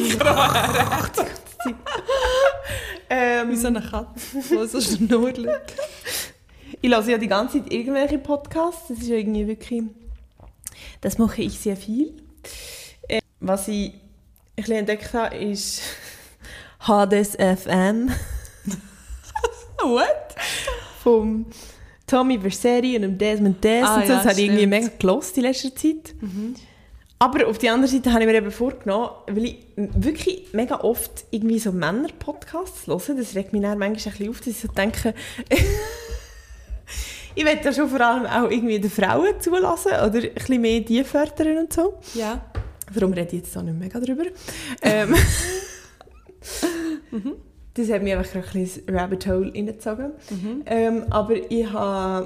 wie so eine Katze, die so schnurrt. Ich höre ja die ganze Zeit irgendwelche Podcasts. Das ist ja irgendwie wirklich... Das mache ich sehr viel. Was ich ein bisschen entdeckt habe, ist Hades FM. What? Vom Tommy Vercetti und dem Desmond Des. Und so. Das habe ich irgendwie mega gehört in letzter Zeit. Aber auf der anderen Seite habe ich mir eben vorgenommen, weil ich wirklich mega oft irgendwie so Männer-Podcasts höre. Das regt mich dann manchmal ein bisschen auf, dass ich so denke... Ich möchte da schon vor allem auch irgendwie den Frauen zulassen oder ein bisschen mehr die fördern und so. Ja. Darum rede ich jetzt auch nicht mega drüber. Das hat mich einfach ein bisschen ins Rabbit Hole reingezogen. Aber ich habe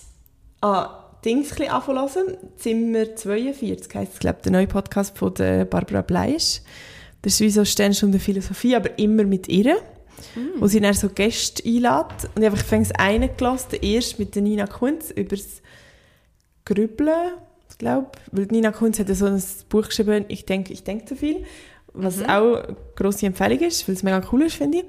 Dings ein bisschen angefangen zu hören. Zimmer 42 heisst es, glaube ich, der neue Podcast von der Barbara Bleisch. Das ist wie so Sternstunde Philosophie, aber immer mit ihr. Wo sie dann so Gäste einlädt. Und ich habe das eine gehört, der erste mit der Nina Kunz, über das Grübeln, ich glaube. Weil Nina Kunz hat ja so ein Buch geschrieben, ich denke zu viel, was auch eine grosse Empfehlung ist, weil es mega cool ist, finde ich.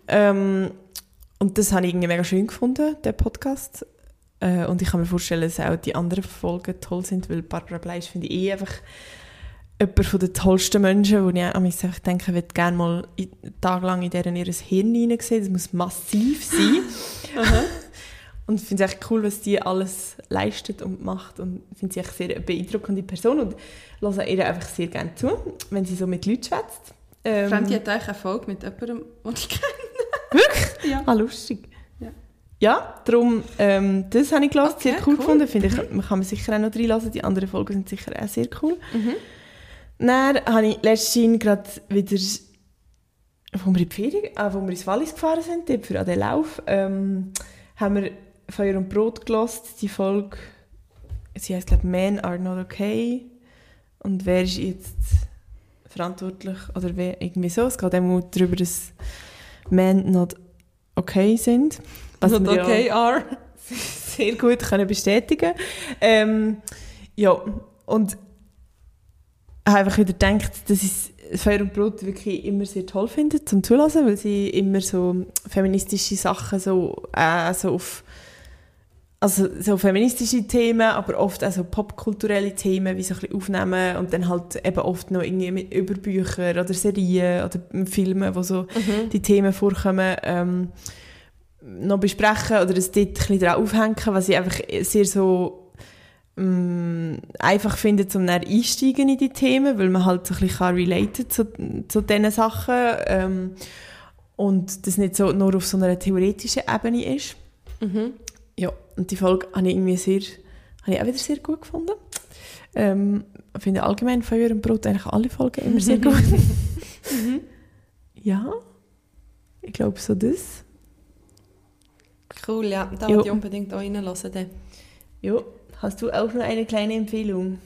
Und das habe ich irgendwie mega schön gefunden, der Podcast. Und ich kann mir vorstellen, dass auch die anderen Folgen toll sind, weil Barbara Bleisch finde ich einfach jemand der tollsten Menschen, wo ich einfach denke, ich würde gerne mal tagelang in deren ihr Hirn hineinsehen. Das muss massiv sein. Und ich finde es echt cool, was die alles leistet und macht. Und ich finde sie echt sehr eine beeindruckende Person und höre ihr einfach sehr gerne zu, wenn sie so mit Leuten schwätzt. Fremd, die hat eigentlich eine Folge mit jemandem, den ich kenne. Wirklich? Ja. Ah, lustig. Ja, darum, das habe ich gehört, Okay, sehr cool gefunden. Finde ich, man kann sicher auch noch reinhören. Die anderen Folgen sind sicher auch sehr cool. Dann habe ich letztens gerade wieder, wo wir in die Ferien, wo wir ins Wallis gefahren sind, dort für den Lauf, haben wir Feuer und Brot gehört, die Folge, sie heisst, glaube ich, Men are not okay. Und wer ist jetzt verantwortlich, oder wer, irgendwie so. Es geht eben darüber, dass Men not okay sind. Was not okay are. Sehr gut können bestätigen. Ja, und ich habe einfach wieder gedacht, dass ich Feuer und Brot wirklich immer sehr toll finde zum Zulassen, weil sie immer so feministische Sachen so auf, also so feministische Themen, aber oft auch so popkulturelle Themen wie so ein bisschen aufnehmen und dann halt eben oft noch irgendwie mit über Bücher oder Serien oder Filmen, wo so die Themen vorkommen, noch besprechen oder es dort ein bisschen drauf aufhängen, was ich einfach sehr so einfach finde, um dann einsteigen in die Themen, weil man halt so ein bisschen relaten zu diesen Sachen und das nicht so nur auf so einer theoretischen Ebene ist. Ja, und die Folge habe ich auch wieder sehr gut gefunden. Ich finde allgemein von eurem Brot eigentlich alle Folgen immer sehr gut. Ja, ich glaube so das. Cool, ja, da wollte ich unbedingt auch reinhören. Ja, hast du auch noch eine kleine Empfehlung?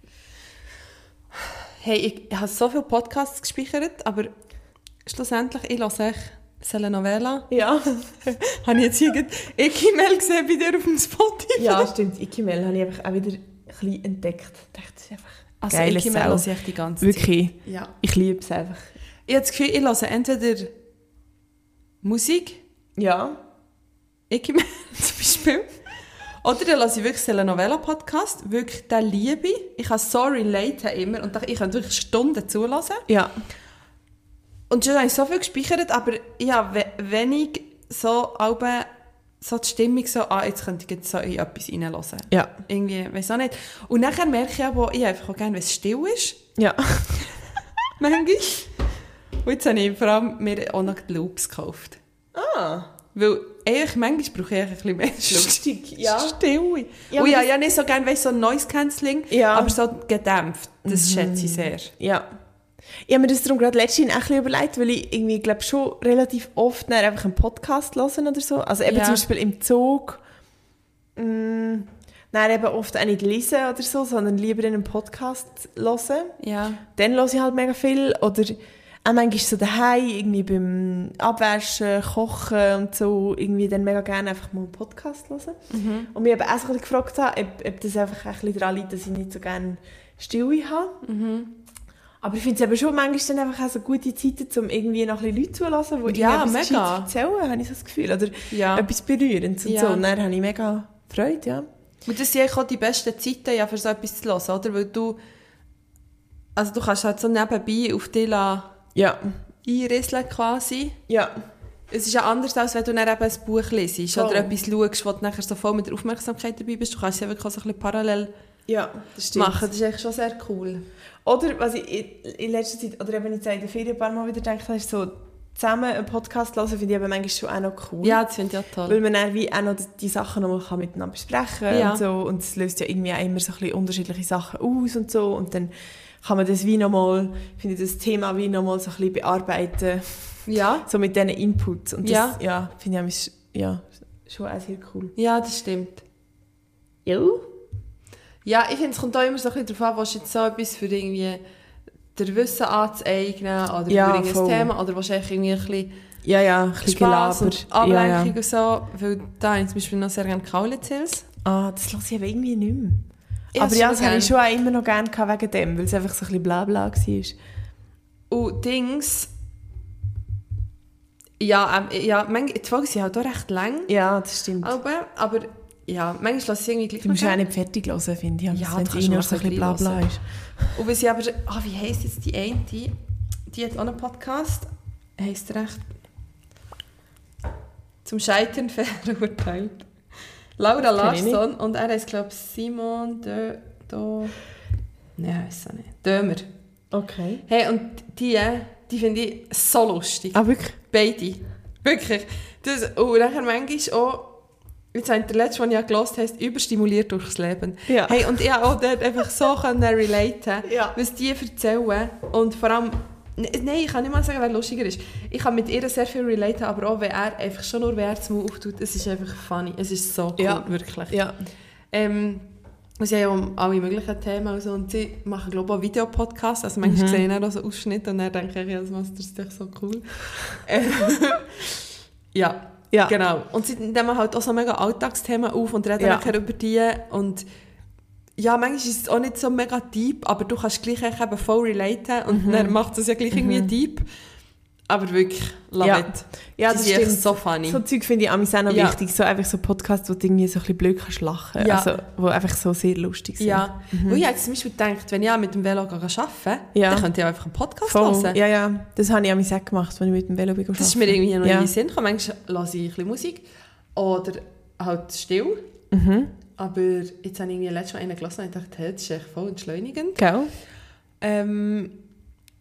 Hey, ich habe so viele Podcasts gespeichert, aber schlussendlich, ich höre Telenovela. Ja. Habe ich jetzt hier Ikimel gesehen bei dir auf dem Spotify? Ja, stimmt. Ikimel habe ich einfach auch wieder ein bisschen entdeckt. Ich dachte, das ist einfach geiles Ikimel höre ich die ganze Zeit. Wirklich. Ja. Ich liebe es einfach. Ich habe das Gefühl, ich höre entweder Musik. Ja. Ikimel zum Beispiel. Oder dann höre ich wirklich Telenovela-Podcast. Wirklich, den liebe ich. Ich kann so relaten immer. Und ich kann wirklich Stunden zulassen. Ja. Und schon habe ich so viel gespeichert, aber ja, wenn ich so die Stimmung so, jetzt könnte ich jetzt so in etwas reinhören. Ja. Irgendwie, weiss auch nicht. Und nachher merke ich aber, ich einfach auch gerne, wenn es still ist. Ja. Manchmal. Und jetzt habe ich vor allem mir auch noch die Loops gekauft. Ah. Weil eigentlich, manchmal brauche ich ein bisschen mehr lustig, ja. Stille. Ja, und ja, nicht so gerne, weiss, so Noise Cancelling, ja. aber so gedämpft. Das schätze ich sehr. Ja. Ich habe mir das darum gerade letztens auch ein bisschen überlegt, weil ich irgendwie, glaube schon relativ oft einfach einen Podcast höre oder so. Also eben zum Beispiel im Zug. Dann eben oft auch nicht lesen oder so, sondern lieber in einem Podcast hören. Ja. Dann höre ich halt mega viel. Oder auch manchmal so daheim, irgendwie beim Abwaschen, Kochen und so, irgendwie dann mega gerne einfach mal einen Podcast hören. Mhm. Und mich eben auch so ein bisschen gefragt habe, ob das einfach ein bisschen daran liegt, dass ich nicht so gerne Stille habe. Mhm. Aber ich finde es eben schon manchmal dann einfach auch so gute Zeiten, um irgendwie noch ein bisschen Leute zuzulassen, die etwas Gescheites erzählen, habe ich so das Gefühl. Oder etwas Berührendes und so. Und dann habe ich mega Freude, ja. Und das sind auch die besten Zeiten, ja, für so etwas zu hören, oder? Weil du kannst halt so nebenbei auf dich einrisseln quasi. Ja. Es ist ja anders, als wenn du dann eben ein Buch liest oder etwas schaust, wo du nachher so voll mit der Aufmerksamkeit dabei bist. Du kannst es ja wirklich auch so ein bisschen parallel machen. Das ist eigentlich schon sehr cool. Oder, was ich in letzter Zeit, oder eben in der Ferien ein paar Mal wieder gedacht habe, ist so, zusammen einen Podcast hören, finde ich eben manchmal schon auch noch cool. Ja, das finde ich auch toll. Weil man dann wie auch noch die Sachen noch mal miteinander besprechen kann und so. Und es löst ja irgendwie auch immer so ein bisschen unterschiedliche Sachen aus und so. Und dann kann man das wie nochmal, finde ich, das Thema wie nochmal so ein bisschen bearbeiten. Ja. So mit diesen Inputs. Und das, finde ich schon auch sehr cool. Ja, das stimmt. Ja. Ja, ich finde, es kommt auch immer so ein bisschen darauf an, was jetzt so etwas für irgendwie der Wissen anzueignen oder für irgendein Thema oder was eigentlich irgendwie ein bisschen ein bisschen Spass und Ablenkung und so. Weil da habe ich zum Beispiel noch sehr gerne Kaulitz-Hills. Ah, das lasse ich aber irgendwie nicht mehr. Aber ja, das habe ich schon auch immer noch gerne wegen dem, weil es einfach so ein bisschen Blabla war. Und Dings... manchmal, die Folgen sind halt auch recht lang. Ja, das stimmt. Aber ja, manchmal lasse ich irgendwie gleich. Du musst auch nicht fertig hören, finde ich. Ja, wenn es nur so ein bisschen Blabla ist. Und wenn sie aber... wie heisst jetzt die eine? Die hat auch einen Podcast. Heisst recht... Zum Scheitern verurteilt. Laura Larsson und er heisst, glaube ich, Simon Nein, weiss ich nicht. Dömer. Okay. Hey, und die finde ich so lustig. Ah, wirklich? Beide. Wirklich. Und nachher manchmal auch, jetzt habe ich der letzte, den ich gehört habe, heisst «Überstimuliert durchs Leben». Ja. Hey, und ich auch dort einfach so relaten, was die erzählen. Und vor allem, nein, ich kann nicht mal sagen, wer lustiger ist. Ich kann mit ihr sehr viel relaten, aber auch wenn er einfach schon nur wer zum Mund auftut, es ist einfach funny. Es ist so cool, wirklich. Ja. Und sie haben ja alle möglichen Themen und so. Und sie machen, glaube ich, auch Videopodcasts. Also manchmal sehe ich auch so Ausschnitte und dann denke ich, ja, das ist doch so cool. Ja, genau. Und sie nehmen halt auch so mega Alltagsthemen auf und reden nachher über die. Und ja, manchmal ist es auch nicht so mega deep, aber du kannst gleich eben voll relaten und dann macht es ja gleich irgendwie deep. Aber wirklich, love it. Ja, das stimmt. So funny. So Zeug finde ich auch noch wichtig. So einfach so Podcasts, wo du irgendwie so ein bisschen blöd kannst lachen. Ja. Also, wo einfach so sehr lustig sind. Ja. Und ich habe zum Beispiel gedacht, wenn ich mit dem Velo arbeiten gehe, dann könnte ich einfach einen Podcast hören. Ja. Das habe ich auch gemacht, wenn ich mit dem Velo arbeite. Das ist mir irgendwie noch in den Sinn gekommen. Manchmal höre ich ein bisschen Musik oder halt still. Aber jetzt habe ich irgendwie letztes Mal einen gelassen und dachte, hey, das ist echt voll entschleunigend. Genau.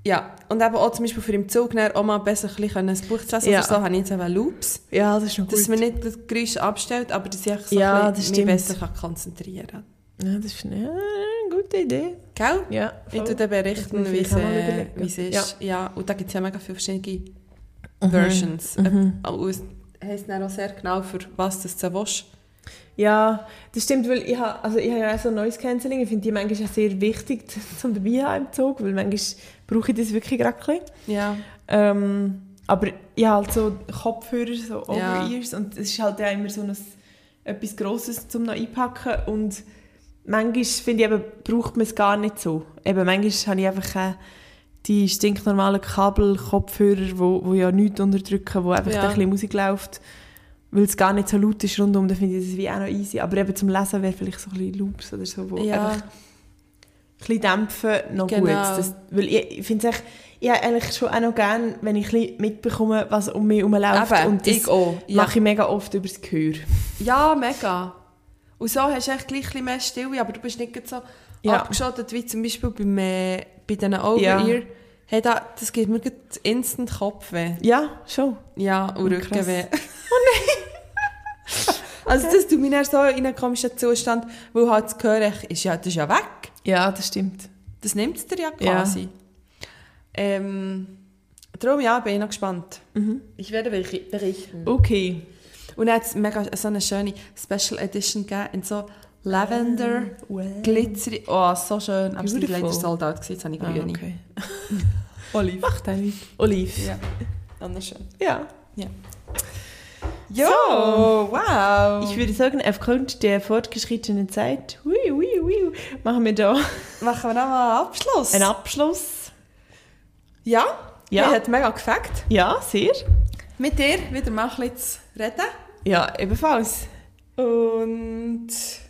Ja, und eben auch zum Beispiel für im Zug auch mal besser ein Buch zu lesen. Ja. Oder so habe ich jetzt eben Loops. Ja, das ist noch gut. Dass man nicht das Geräusch abstellt, aber dass ich einfach so Ja, ein das bisschen mich stimmt. besser konzentrieren kann. Ja, das ist eine gute Idee. Gell? Ja, Ich tue dann berichten, Das wie muss ich auch mal überlegen. es ist. Ja. Und da gibt es ja mega viele verschiedene Mhm. Versions. Mhm. Und es heisst dann auch sehr genau, für was das du willst. Ja, das stimmt, weil ich habe ja auch so Noise Cancelling. Ich finde die manchmal auch sehr wichtig zum dabei haben im Zug, weil manchmal brauche ich das wirklich gerade ein bisschen. Ja. Aber ich habe halt so Kopfhörer, so Ja. Over-Ears und es ist halt ja immer so etwas Grosses zum noch einpacken und manchmal finde ich eben, braucht man es gar nicht so. Eben, manchmal habe ich einfach die stinknormalen Kabel-Kopfhörer, wo ja nichts unterdrücken, wo einfach Ja. ein bisschen Musik läuft, weil es gar nicht so laut ist rundum, dann finde ich das wie auch noch easy. Aber eben zum Lesen wäre vielleicht so ein bisschen Loops oder so, wo Ja. einfach ein bisschen dämpfen noch Genau. gut. Weil ich finde es echt, ich habe eigentlich schon auch noch gerne, wenn ich ein bisschen mitbekomme, was um mich herum läuft. Eben, Und das ich auch. Ja. mache ich mega oft über das Gehör. Ja, mega. Und so hast du echt gleich ein bisschen mehr Stille, aber du bist nicht so Ja. abgeschottet wie zum Beispiel bei diesen Over-Ear. Hey, das gibt mir gerade instant Kopfweh. Ja, schon. Ja, und Oh, krass. Rückenweh. Oh nein! Also das tut mich dann so in einen komischen Zustand, weil halt das Gehör das ist ja weg. Ja, das stimmt. Das nimmt es dir ja quasi. Darum ja, bin ich noch gespannt. Mhm. Ich werde berichten. Okay. Und dann hat es mega so eine schöne Special Edition gegeben, in so Lavender, Glitzery. Oh, so schön. Aber es war Beautiful. leider sold out, jetzt habe ich grüne. Okay. Olive. Macht eigentlich. Olive. Ja, anders schön. Ja. Jo, So. wow. Ich würde sagen, aufgrund der fortgeschrittenen Zeit machen wir da Machen wir noch mal einen Abschluss. einen Abschluss. Ja, Ja. mir hat mega gefällt, Ja, sehr. mit dir wieder mal ein bisschen zu reden. Ja, ebenfalls. Und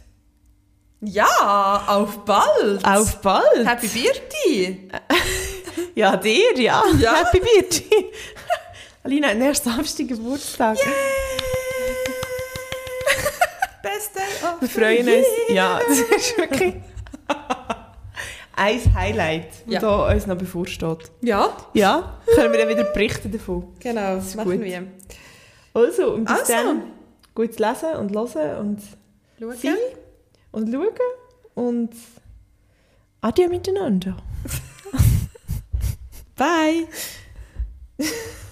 ja, auf bald. Auf bald. Happy Birthday. Ja, dir, ja. Ja. Happy Birthday. Alina hat nächsten Samstag Geburtstag. Best day of Wir freuen uns. Ja, das ist wirklich ein Highlight, das Ja. da uns noch bevorsteht. Ja, Ja, können wir dann wieder berichten davon. genau, ist machen gut. wir. Also, und bis Also. dann gut lesen und hören und Schauen. sein und schauen und adieu miteinander. Bye.